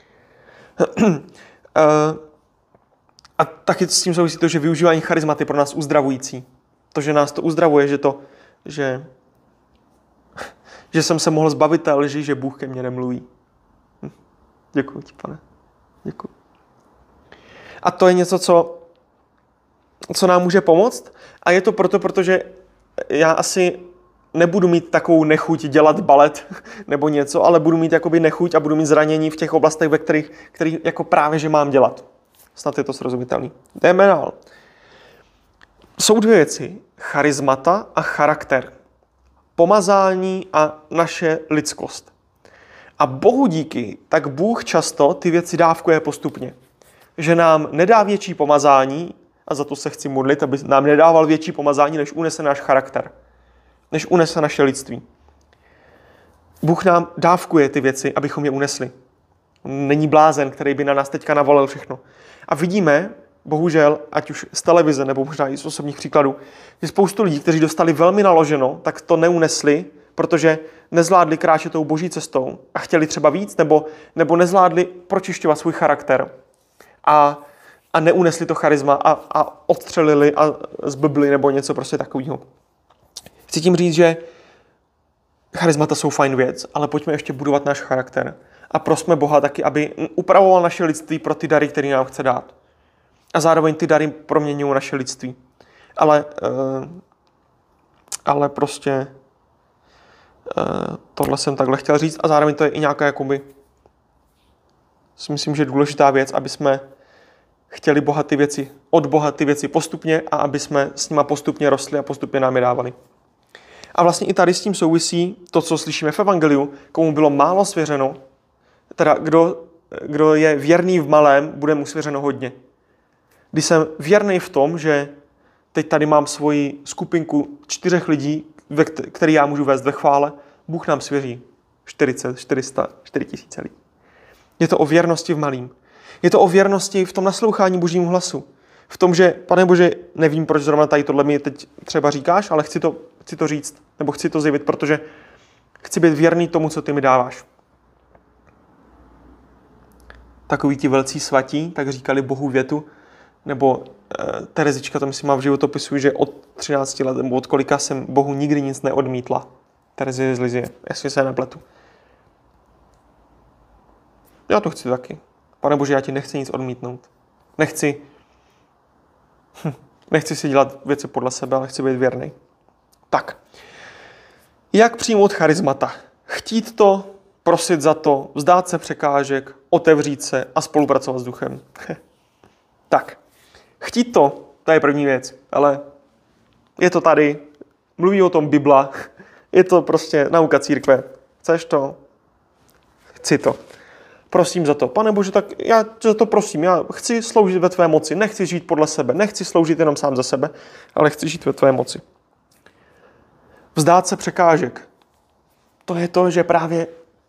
A taky s tím souvisí to, že využívání charizmaty pro nás uzdravující. To, že nás to uzdravuje, že jsem se mohl zbavit té lži, že Bůh ke mně nemluví. Děkuji ti, pane. Děkuji. A to je něco, co nám může pomoct. A je to protože já asi nebudu mít takovou nechuť dělat balet nebo něco, ale budu mít jakoby nechuť a budu mít zranění v těch oblastech, ve kterých jako právě, že mám dělat. Snad je to srozumitelný. Jdeme dál. Jsou dvě věci. Charismata a charakter. Pomazání a naše lidskost. A Bohu díky, tak Bůh často ty věci dávkuje postupně. Že nám nedá větší pomazání, a za to se chci modlit, aby nám nedával větší pomazání, než unese náš charakter. Než unese naše lidství. Bůh nám dávkuje ty věci, abychom je unesli. Není blázen, který by na nás teďka navolil všechno. A vidíme, bohužel, ať už z televize, nebo možná i z osobních příkladů, že spoustu lidí, kteří dostali velmi naloženo, tak to neunesli, protože nezvládli kráčet tou boží cestou a chtěli třeba víc, nebo nezvládli pročišťovat svůj charakter. A neunesli to charisma a odstřelili a zblbli nebo něco prostě takového. Chci tím říct, že charismata jsou fajn věc, ale pojďme ještě budovat náš charakter. A prosme Boha taky, aby upravoval naše lidství pro ty dary, které nám chce dát. A zároveň ty dary proměňují naše lidství. Ale prostě tohle jsem takhle chtěl říct a zároveň to je i nějaká jakoby si myslím, že je důležitá věc, aby jsme chtěli od Boha ty věci postupně a aby jsme s nima postupně rostli a postupně nám je dávali. A vlastně i tady s tím souvisí to, co slyšíme v evangeliu, komu bylo málo svěřeno, teda kdo je věrný v malém, bude mu svěřeno hodně. Když jsem věrný v tom, že teď tady mám svoji skupinku 4 lidí, který já můžu vést ve chvále, Bůh nám svěří 40, 400, 4000 lidí. Je to o věrnosti v malým. Je to o věrnosti v tom naslouchání Božímu hlasu. V tom, že, Pane Bože, nevím, proč zrovna tady tohle mi teď třeba říkáš, ale chci to říct, nebo chci to zjevit, protože chci být věrný tomu, co ty mi dáváš. Takoví ti velcí svatí, tak říkali Bohu větu, nebo Terezička to myslím má v životopisu, že od 13 let, nebo od kolika jsem Bohu nikdy nic neodmítla. Terezie z Lizie, jestli se nepletu. Já to chci taky. Pane Bože, já ti nechci nic odmítnout. Nechci si dělat věci podle sebe, ale chci být věrný. Tak. Jak přijmout charismata? Chtít to, prosit za to, vzdát se překážek, otevřít se a spolupracovat s duchem. Tak, chtít to je první věc, ale je to tady, mluví o tom Bibla, je to prostě nauka církve. Chceš to? Chci to. Prosím za to. Pane Bože, tak já za to prosím. Já chci sloužit ve tvé moci. Nechci žít podle sebe. Nechci sloužit jenom sám za sebe, ale chci žít ve tvé moci. Vzdát se překážek. To je to, že právě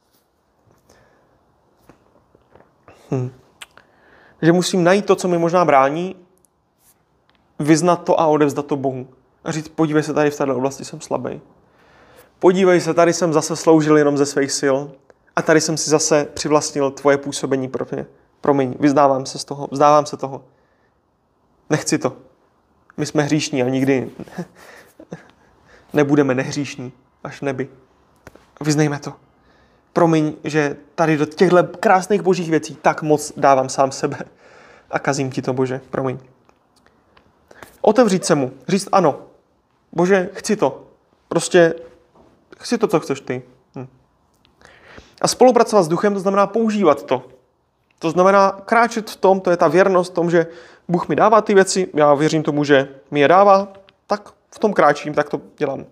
že musím najít to, co mi možná brání, vyznat to a odevzdat to Bohu. A říct, podívej se, tady v této oblasti jsem slabý. Podívej se, tady jsem zase sloužil jenom ze svých sil a tady jsem si zase přivlastnil tvoje působení pro mě. Promiň, vyznávám se z toho, vzdávám se toho. Nechci to. My jsme hříšní a nikdy nebudeme nehříšní až v nebi. Vyznejme to. Promiň, že tady do těchto krásných božích věcí tak moc dávám sám sebe a kazím ti to, Bože, promiň. Otevřít se mu, říct ano. Bože, chci to. Prostě chci to, co chceš ty. A spolupracovat s duchem, to znamená používat to. To znamená kráčet v tom, to je ta věrnost v tom, že Bůh mi dává ty věci, já věřím tomu, že mi je dává, tak v tom kráčím, tak to dělám.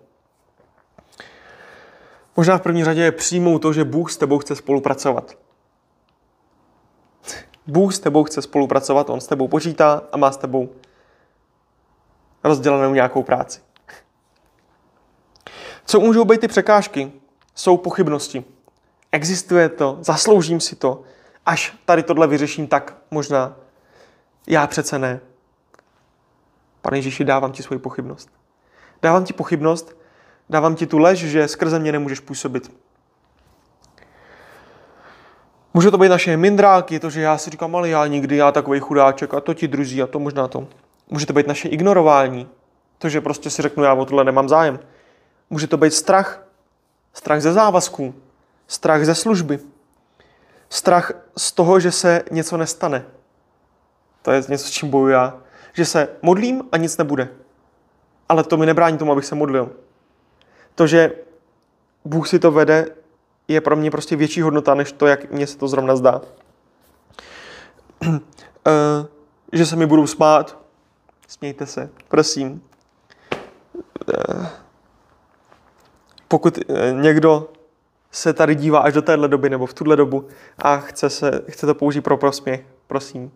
Možná v první řadě je přijmout to, že Bůh s tebou chce spolupracovat. Bůh s tebou chce spolupracovat, on s tebou počítá a má s tebou rozdělenou nějakou práci. Co můžou být ty překážky? Jsou pochybnosti. Existuje to, zasloužím si to, až tady tohle vyřeším, tak možná já přece ne. Pane Ježíši, dávám ti svoji pochybnost. Dávám ti pochybnost, dávám ti tu lež, že skrze mě nemůžeš působit. Může to být naše mindráky, to, že já si říkám, ale já nikdy, já takovej chudáček a to ti druzí a to možná to. Může to být naše ignorování, to, že prostě si řeknu, já o tohle nemám zájem. Může to být strach, strach ze závazků, strach ze služby, strach z toho, že se něco nestane. To je něco, s čím bojuji já. Že se modlím a nic nebude. Ale to mi nebrání tomu, abych se modlil. To, že Bůh si to vede, je pro mě prostě větší hodnota, než to, jak mně se to zrovna zdá. Že se mi budou smát. Smějte se, prosím. Pokud někdo se tady dívá až do téhle doby nebo v tuhle dobu a chce to použít pro prosměch, prosím.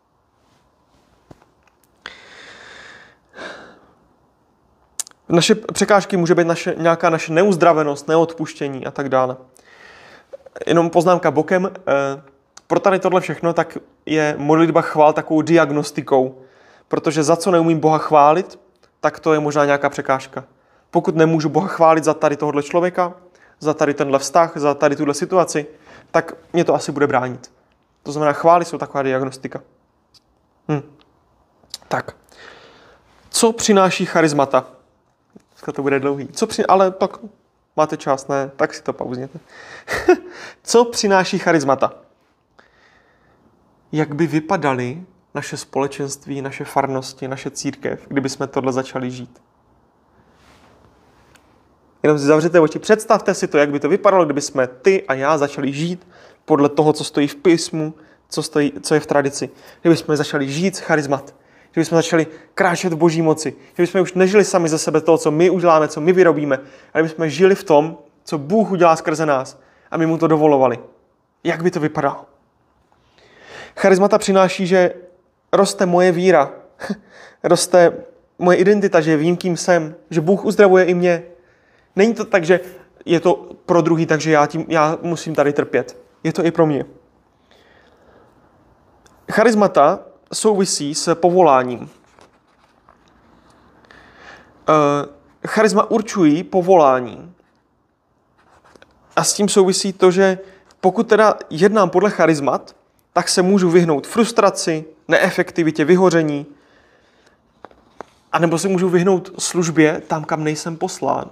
Naše překážky může být nějaká naše neuzdravenost, neodpuštění a tak dále. Jenom poznámka bokem. Pro tady tohle všechno tak je modlitba chvál takovou diagnostikou. Protože za co neumím Boha chválit, tak to je možná nějaká překážka. Pokud nemůžu Boha chválit za tady tohohle člověka, za tady tenhle vztah, za tady tuhle situaci, tak mě to asi bude bránit. To znamená, chvály jsou taková diagnostika. Tak. Co přináší charismata? Dneska to bude dlouhý. Ale tak máte čas, ne? Tak si to pauzněte. Co přináší charismata? Jak by vypadaly naše společenství, naše farnosti, naše církev, kdyby jsme tohle začali žít? Jenom si zavřete oči. Představte si to, jak by to vypadalo, kdyby jsme ty a já začali žít podle toho, co stojí v písmu, co je v tradici. Kdyby jsme začali žít charizmat. Kdyby jsme začali kráčet v boží moci. Kdyby jsme už nežili sami ze sebe toho, co my uděláme, co my vyrobíme. Ale kdyby jsme žili v tom, co Bůh udělá skrze nás. A my mu to dovolovali. Jak by to vypadalo? Charizmata přináší, že roste moje víra. Roste moje identita, že vím, kým jsem. Že Bůh uzdravuje i mě. Není to tak, že je to pro druhý, takže já musím tady trpět. Je to i pro mě. Charizmata souvisí s povoláním. Charisma určují povolání. A s tím souvisí to, že pokud teda jednám podle charizmat, tak se můžu vyhnout frustraci, neefektivitě, vyhoření, anebo se můžu vyhnout službě tam, kam nejsem poslán.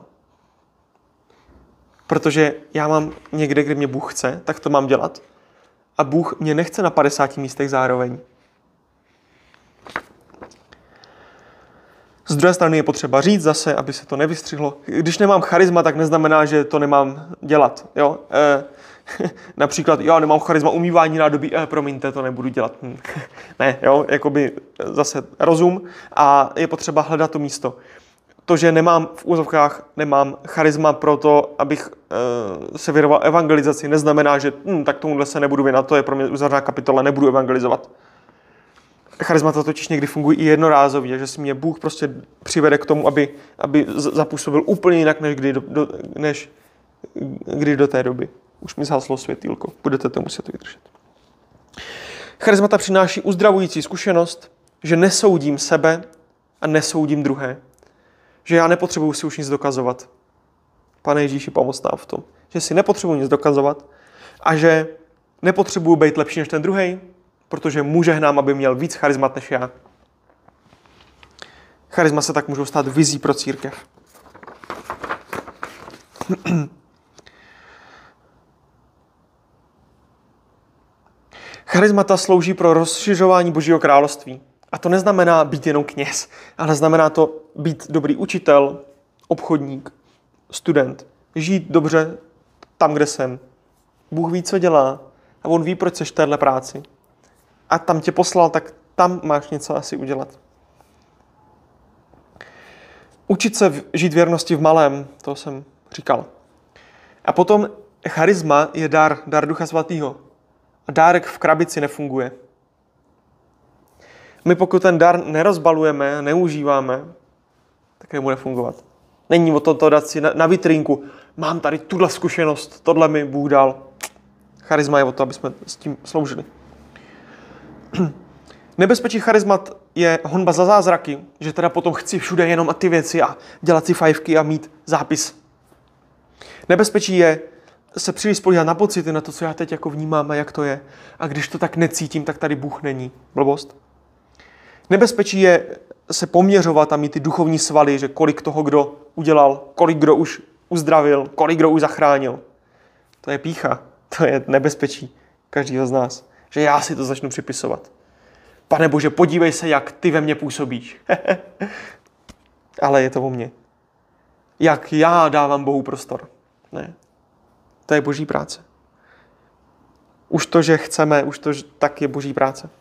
Protože já mám někde, kde mě Bůh chce, tak to mám dělat. A Bůh mě nechce na 50 místech zároveň. Z druhé strany je potřeba říct zase, aby se to nevystřihlo. Když nemám charisma, tak neznamená, že to nemám dělat. Jo? Například, jo, nemám charisma umývání nádobí, promiňte, to nebudu dělat. Ne, jo, jakoby zase rozum a je potřeba hledat to místo. To, že v úzovkách nemám charisma pro to, abych se věnoval evangelizaci, neznamená, že tak tomuhle se nebudu věnovat, to je pro mě uzavřená kapitola, nebudu evangelizovat. Charismata totiž někdy fungují i jednorázově, že si mě Bůh prostě přivede k tomu, aby zapůsobil úplně jinak, než kdy do té doby. Už mi zhaslo světýlko, budete to muset vydržet. Charismata přináší uzdravující zkušenost, že nesoudím sebe a nesoudím druhé. Že já nepotřebuji si už nic dokazovat. Pane Ježíši, pomoz nám v tom. Že si nepotřebuji nic dokazovat a že nepotřebuji být lepší než ten druhej, protože mu žehnám, aby měl víc charizmat než já. Charisma se tak můžou stát vizí pro církev. Charismata slouží pro rozšiřování Božího království. A to neznamená být jenom kněz, ale znamená to být dobrý učitel, obchodník, student. Žít dobře tam, kde jsem. Bůh ví, co dělá a on ví, proč seš v téhle práci. A tam tě poslal, tak tam máš něco asi udělat. Učit se žít věrnosti v malém, to jsem říkal. A potom charisma je dar Ducha Svatého. A dárek v krabici nefunguje. My pokud ten dar nerozbalujeme, neužíváme, tak nebude fungovat. Není o to dát si na vitrínku, mám tady tuhle zkušenost, tohle mi Bůh dal. Charisma je o to, aby jsme s tím sloužili. Nebezpečí charizmat je honba za zázraky, že teda potom chci všude jenom ty věci a dělat si fajfky a mít zápis. Nebezpečí je se příliš spolíhat na pocity, na to, co já teď jako vnímám a jak to je. A když to tak necítím, tak tady Bůh není. Blbost. Nebezpečí je se poměřovat a mít ty duchovní svaly, že kolik toho kdo udělal, kolik kdo už uzdravil, kolik kdo už zachránil. To je pýcha. To je nebezpečí každého z nás. Že já si to začnu připisovat. Pane Bože, podívej se, jak ty ve mně působíš. Ale je to o mně. Jak já dávám Bohu prostor. Ne. To je Boží práce. Už to, že chceme, tak je Boží práce.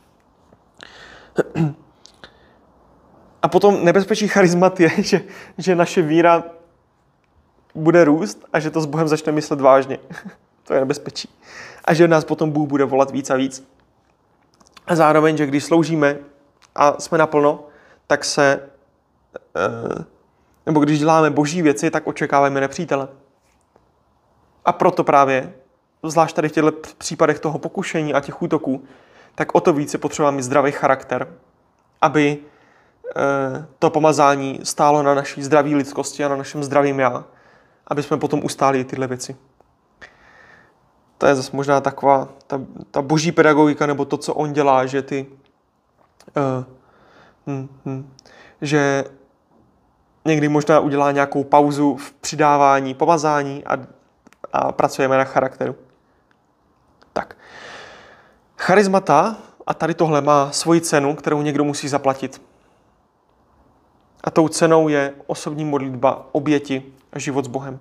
A potom nebezpečí charizmat je, že naše víra bude růst a že to s Bohem začne myslet vážně. To je nebezpečí. A že nás potom Bůh bude volat víc a víc. A zároveň, že když sloužíme a jsme naplno, tak nebo když děláme Boží věci, tak očekáváme nepřítele. A proto právě, zvlášť tady v těchto případech toho pokušení a těch útoků, tak o to více potřebujeme mít zdravý charakter, aby to pomazání stálo na naší zdraví lidskosti a na našem zdravím já, aby jsme potom ustáli tyhle věci. To je zase možná taková ta boží pedagogika, nebo to, co on dělá, že že někdy možná udělá nějakou pauzu v přidávání, pomazání a pracujeme na charakteru. Tak. Charizmata, a tady tohle má svoji cenu, kterou někdo musí zaplatit. A tou cenou je osobní modlitba, oběti a život s Bohem.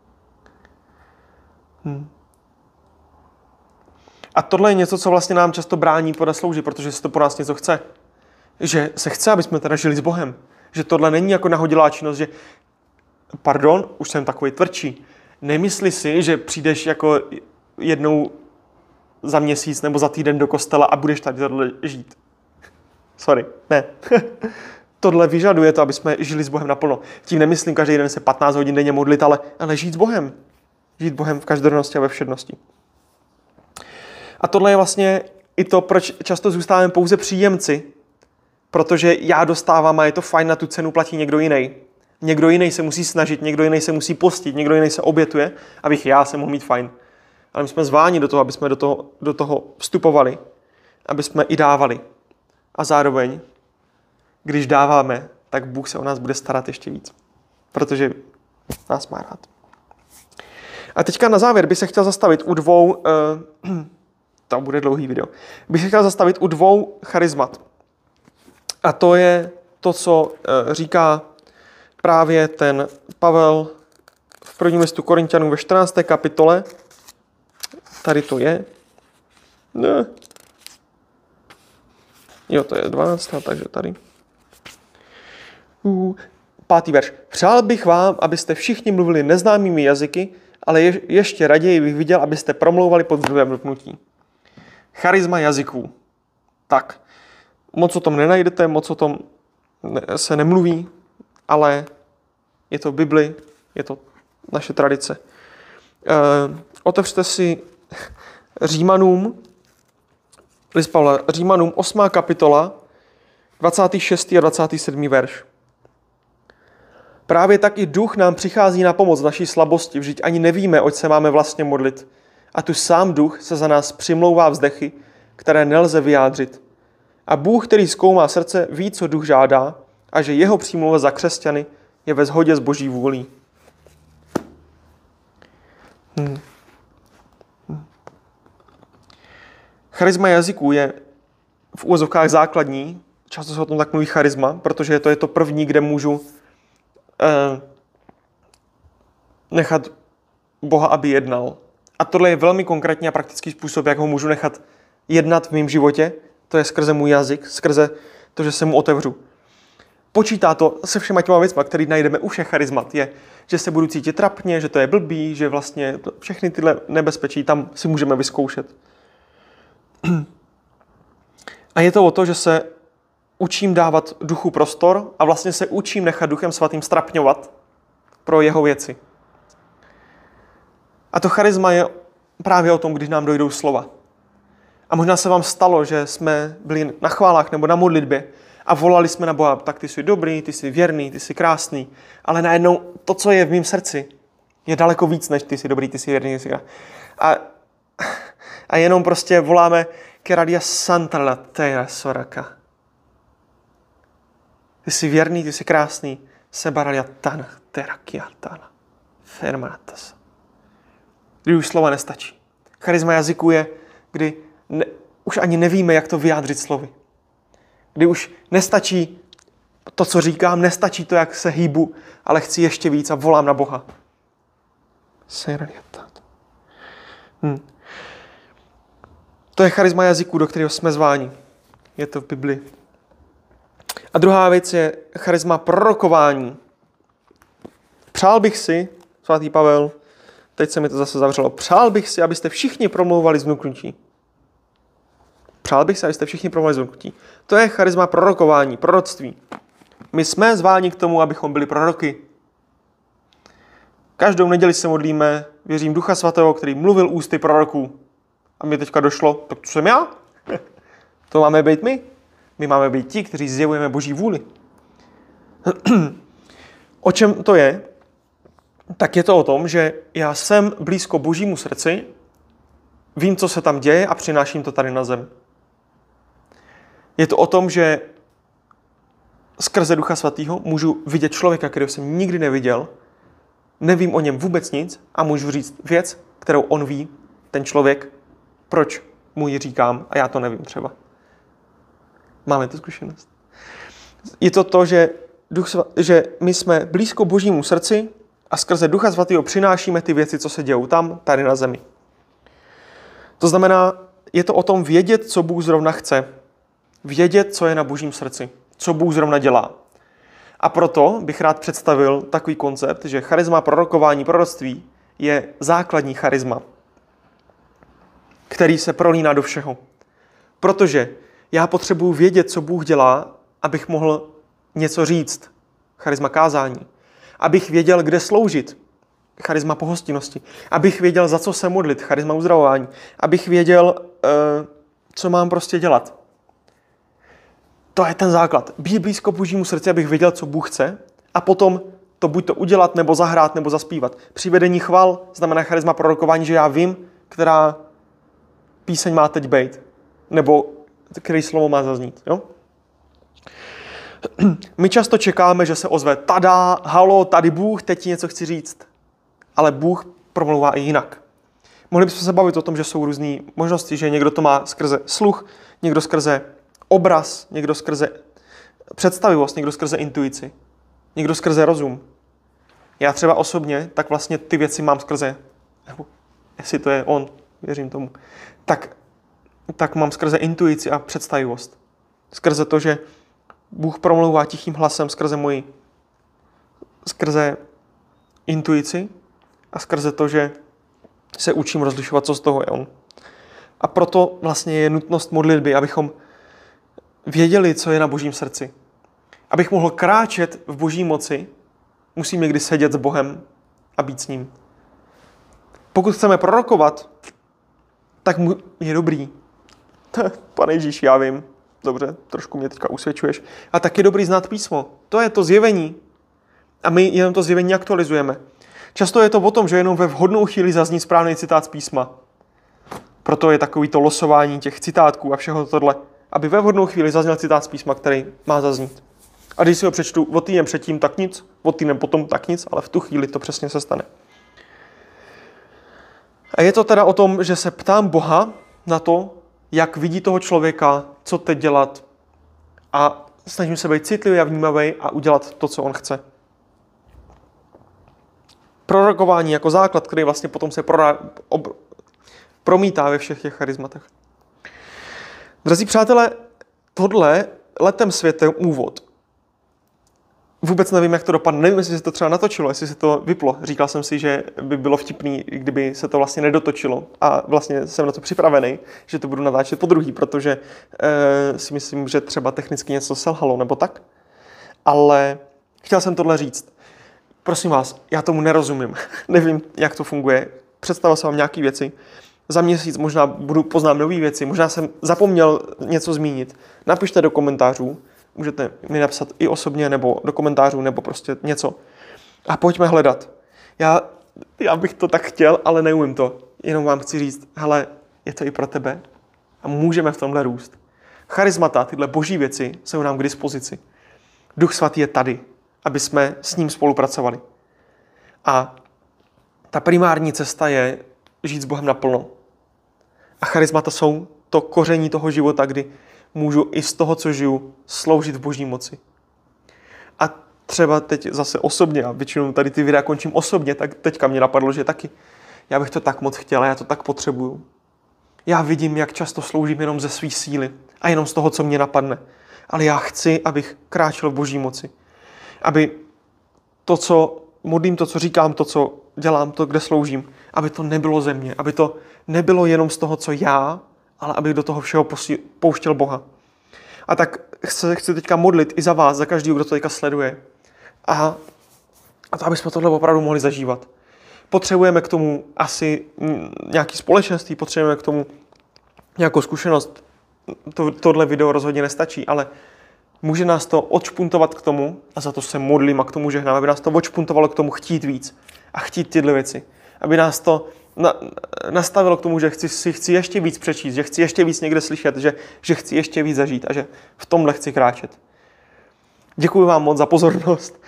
A tohle je něco, co vlastně nám často brání podat sloužit, protože se to po nás něco chce. Že se chce, aby jsme teda žili s Bohem. Že tohle není jako nahodilá činnost, že pardon, už jsem takový tvrdší. Nemysli si, že přijdeš jako jednou za měsíc nebo za týden do kostela a budeš tady tohle žít. Sorry, ne. Tohle vyžaduje to, aby jsme žili s Bohem naplno. Tím nemyslím každý den se 15 hodin denně modlit, ale žít s Bohem. Žít Bohem v každodennosti a ve všednosti. A tohle je vlastně i to, proč často zůstáváme pouze příjemci, protože já dostávám a je to fajn, na tu cenu platí někdo jiný. Někdo jiný se musí snažit, někdo jiný se musí postit, někdo jiný se obětuje, abych já se mohl mít fajn. Ale my jsme zváni do toho, aby jsme do toho vstupovali, aby jsme i dávali. A zároveň, když dáváme, tak Bůh se o nás bude starat ještě víc. Protože nás má rád. A teďka na závěr bych se chtěl zastavit u dvou, to bude dlouhý video, bych se chtěl zastavit u dvou charizmat. A to je to, co říká právě ten Pavel v prvním listu Korinťanům ve 14. kapitole. Tady to je. Ne. Jo, to je 12. takže tady. 5. verš. Přál bych vám, abyste všichni mluvili neznámými jazyky, ale ještě raději bych viděl, abyste promlouvali pod vlivem lpnutí. Charisma jazyků. Tak, moc o tom nenajdete, moc o tom se nemluví, ale je to v Bibli, je to naše tradice. Otevřte si Římanům, list Pavla, Římanům 8. kapitola, 26. a 27. verš. Právě tak i duch nám přichází na pomoc naší slabosti, vždyť ani nevíme, oč se máme vlastně modlit. A tu sám duch se za nás přimlouvá vzdechy, které nelze vyjádřit. A Bůh, který zkoumá srdce, ví, co duch žádá, a že jeho přímluva za křesťany je ve shodě s Boží vůlí. Charisma jazyků je v úvozovkách základní, často se o tom tak mluví charisma, protože to je to první, kde můžu nechat Boha, aby jednal. A tohle je velmi konkrétní a praktický způsob, jak ho můžu nechat jednat v mém životě. To je skrze můj jazyk, skrze to, že se mu otevřu. Počítá to se všema těma věcma, který najdeme u všech charizmat. Je, že se budu cítit trapně, že to je blbý, že vlastně všechny tyhle nebezpečí tam si můžeme vyzkoušet. A je to o to, že se učím dávat duchu prostor a vlastně se učím nechat Duchem Svatým strapňovat pro jeho věci. A to charisma je právě o tom, když nám dojdou slova. A možná se vám stalo, že jsme byli na chválách nebo na modlitbě a volali jsme na Boha, tak ty jsi dobrý, ty jsi věrný, ty jsi krásný, ale najednou to, co je v mém srdci, je daleko víc, než ty jsi dobrý, ty jsi věrný, ty jsi krásný. A jenom prostě voláme Keradia Santala Teja Soraka. Ty jsi věrný, ty jsi krásný. Sebaralia Tana Terakiatana. Fermatas. Kdy už slova nestačí. Charisma jazyku je, kdy už ani nevíme, jak to vyjádřit slovy. Kdy už nestačí to, co říkám, nestačí to, jak se hýbu, ale chci ještě víc a volám na Boha. To je charisma jazyku, do kterého jsme zváni. Je to v Biblii. A druhá věc je charisma prorokování. Přál bych si, svatý Pavel, teď se mi to zase zavřelo, přál bych si, abyste všichni promlouvali z vnuknutí. Přál bych si, abyste všichni promlouvali z vnuknutí. To je charisma prorokování, proroctví. My jsme zváni k tomu, abychom byli proroky. Každou neděli se modlíme, věřím Ducha Svatého, který mluvil ústy proroků. A mě teďka došlo, tak to jsem já. To máme být my. My máme být ti, kteří zjevujeme Boží vůli. O čem to je? Tak je to o tom, že já jsem blízko Božímu srdci, vím, co se tam děje a přináším to tady na zem. Je to o tom, že skrze Ducha Svatého můžu vidět člověka, kterého jsem nikdy neviděl, nevím o něm vůbec nic a můžu říct věc, kterou on ví, ten člověk, proč mu ji říkám a já to nevím třeba. Máme tu zkušenost. Je to to, že my jsme blízko Božímu srdci a skrze Ducha Svatého přinášíme ty věci, co se dějou tam, tady na zemi. To znamená, je to o tom vědět, co Bůh zrovna chce. Vědět, co je na Božím srdci. Co Bůh zrovna dělá. A proto bych rád představil takový koncept, že charisma prorokování, proroctví je základní charisma, který se prolíná do všeho. Protože já potřebuji vědět, co Bůh dělá, abych mohl něco říct. Charisma kázání. Abych věděl, kde sloužit. Charisma pohostinnosti. Abych věděl, za co se modlit. Charisma uzdravování. Abych věděl, co mám prostě dělat. To je ten základ. Být blízko Božímu srdci, abych věděl, co Bůh chce. A potom to buď to udělat, nebo zahrát, nebo zaspívat. Při vedení chval znamená charisma prorokování, že já vím, která píseň má teď být. Nebo který slovo má zaznít. Jo? My často čekáme, že se ozve tada, halo, tady Bůh, teď ti něco chci říct. Ale Bůh promlouvá i jinak. Mohli bychom se bavit o tom, že jsou různé možnosti, že někdo to má skrze sluch, někdo skrze obraz, někdo skrze představivost, někdo skrze intuici, někdo skrze rozum. Já třeba osobně, tak vlastně ty věci mám skrze, nebo jestli to je on, věřím tomu, tak mám skrze intuici a představivost. Skrze to, že Bůh promlouvá tichým hlasem skrze intuici a skrze to, že se učím rozlišovat, co z toho je on. A proto vlastně je nutnost modlitby, abychom věděli, co je na Božím srdci. Abych mohl kráčet v Boží moci, musím někdy sedět s Bohem a být s ním. Pokud chceme prorokovat, tak je dobrý. Pane Ježíš, já vím. Dobře, trošku mě teďka usvědčuješ. A tak je dobrý znát písmo. To je to zjevení. A my jenom to zjevení aktualizujeme. Často je to o tom, že jenom ve vhodnou chvíli zazní správný citát z písma. Proto je takový to losování těch citátků a všeho tohle. Aby ve vhodnou chvíli zazněl citát z písma, který má zaznít. A když si ho přečtu o týden předtím, tak nic. O týden potom, tak nic. Ale v tu chvíli to přesně se stane. A je to teda o tom, že se ptám Boha na to, jak vidí toho člověka, co teď dělat. A snažím se být citlivý a vnímavý a udělat to, co on chce. Prorokování jako základ, který vlastně potom se promítá ve všech těch charizmatech. Drazí přátelé, tohle letem světem úvod. Vůbec nevím, jak to dopadne. Nevím, jestli se to třeba natočilo, jestli se to vyplo. Říkal jsem si, že by bylo vtipný, kdyby se to vlastně nedotočilo. A vlastně jsem na to připravený, že to budu natáčet po druhý, protože si myslím, že třeba technicky něco selhalo nebo tak. Ale chtěl jsem tohle říct. Prosím vás, já tomu nerozumím. Nevím, jak to funguje. Představil jsem vám nějaké věci. Za měsíc možná poznám nové věci. Možná jsem zapomněl něco zmínit. Napište do komentářů. Můžete mi napsat i osobně, nebo do komentářů, nebo prostě něco. A pojďme hledat. Já bych to tak chtěl, ale neumím to. Jenom vám chci říct, hele, je to i pro tebe. A můžeme v tomhle růst. Charismata, tyhle boží věci jsou nám k dispozici. Duch svatý je tady, aby jsme s ním spolupracovali. A ta primární cesta je žít s Bohem naplno. A charismata jsou to koření toho života, kdy můžu i z toho, co žiju, sloužit v boží moci. A třeba teď zase osobně, a většinou tady ty videa končím osobně, tak teďka mě napadlo, že taky já bych to tak moc chtěla, já to tak potřebuju. Já vidím, jak často sloužím jenom ze své síly a jenom z toho, co mě napadne. Ale já chci, abych kráčel v boží moci. Aby to, co modlím, to, co říkám, to, co dělám, to, kde sloužím, aby to nebylo ze mě, aby to nebylo jenom z toho, co já, ale abych do toho všeho pouštěl Boha. A tak chci teďka modlit i za vás, za každého, kdo to teďka sleduje. A to, aby jsme tohle opravdu mohli zažívat. Potřebujeme k tomu asi nějaké společenství, potřebujeme k tomu nějakou zkušenost. Tohle video rozhodně nestačí, ale může nás to odšpuntovat k tomu, a za to se modlím a k tomu žehnám, aby nás to odšpuntovalo k tomu chtít víc a chtít tyhle věci. Aby nás to nastavilo k tomu, že chci ještě víc přečíst, že chci ještě víc někde slyšet, že chci ještě víc zažít a že v tomhle chci kráčet. Děkuji vám moc za pozornost.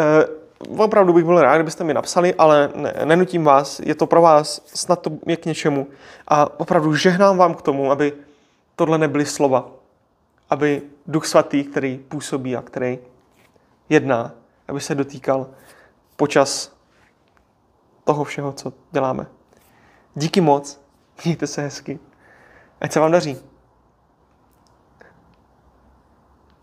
Opravdu bych byl rád, kdybyste mi napsali, ale nenutím vás, je to pro vás, snad to je k něčemu. A opravdu žehnám vám k tomu, aby tohle nebyly slova. Aby Duch Svatý, který působí a který jedná, aby se dotýkal počas toho všeho, co děláme. Díky moc, mějte se hezky, ať se vám daří.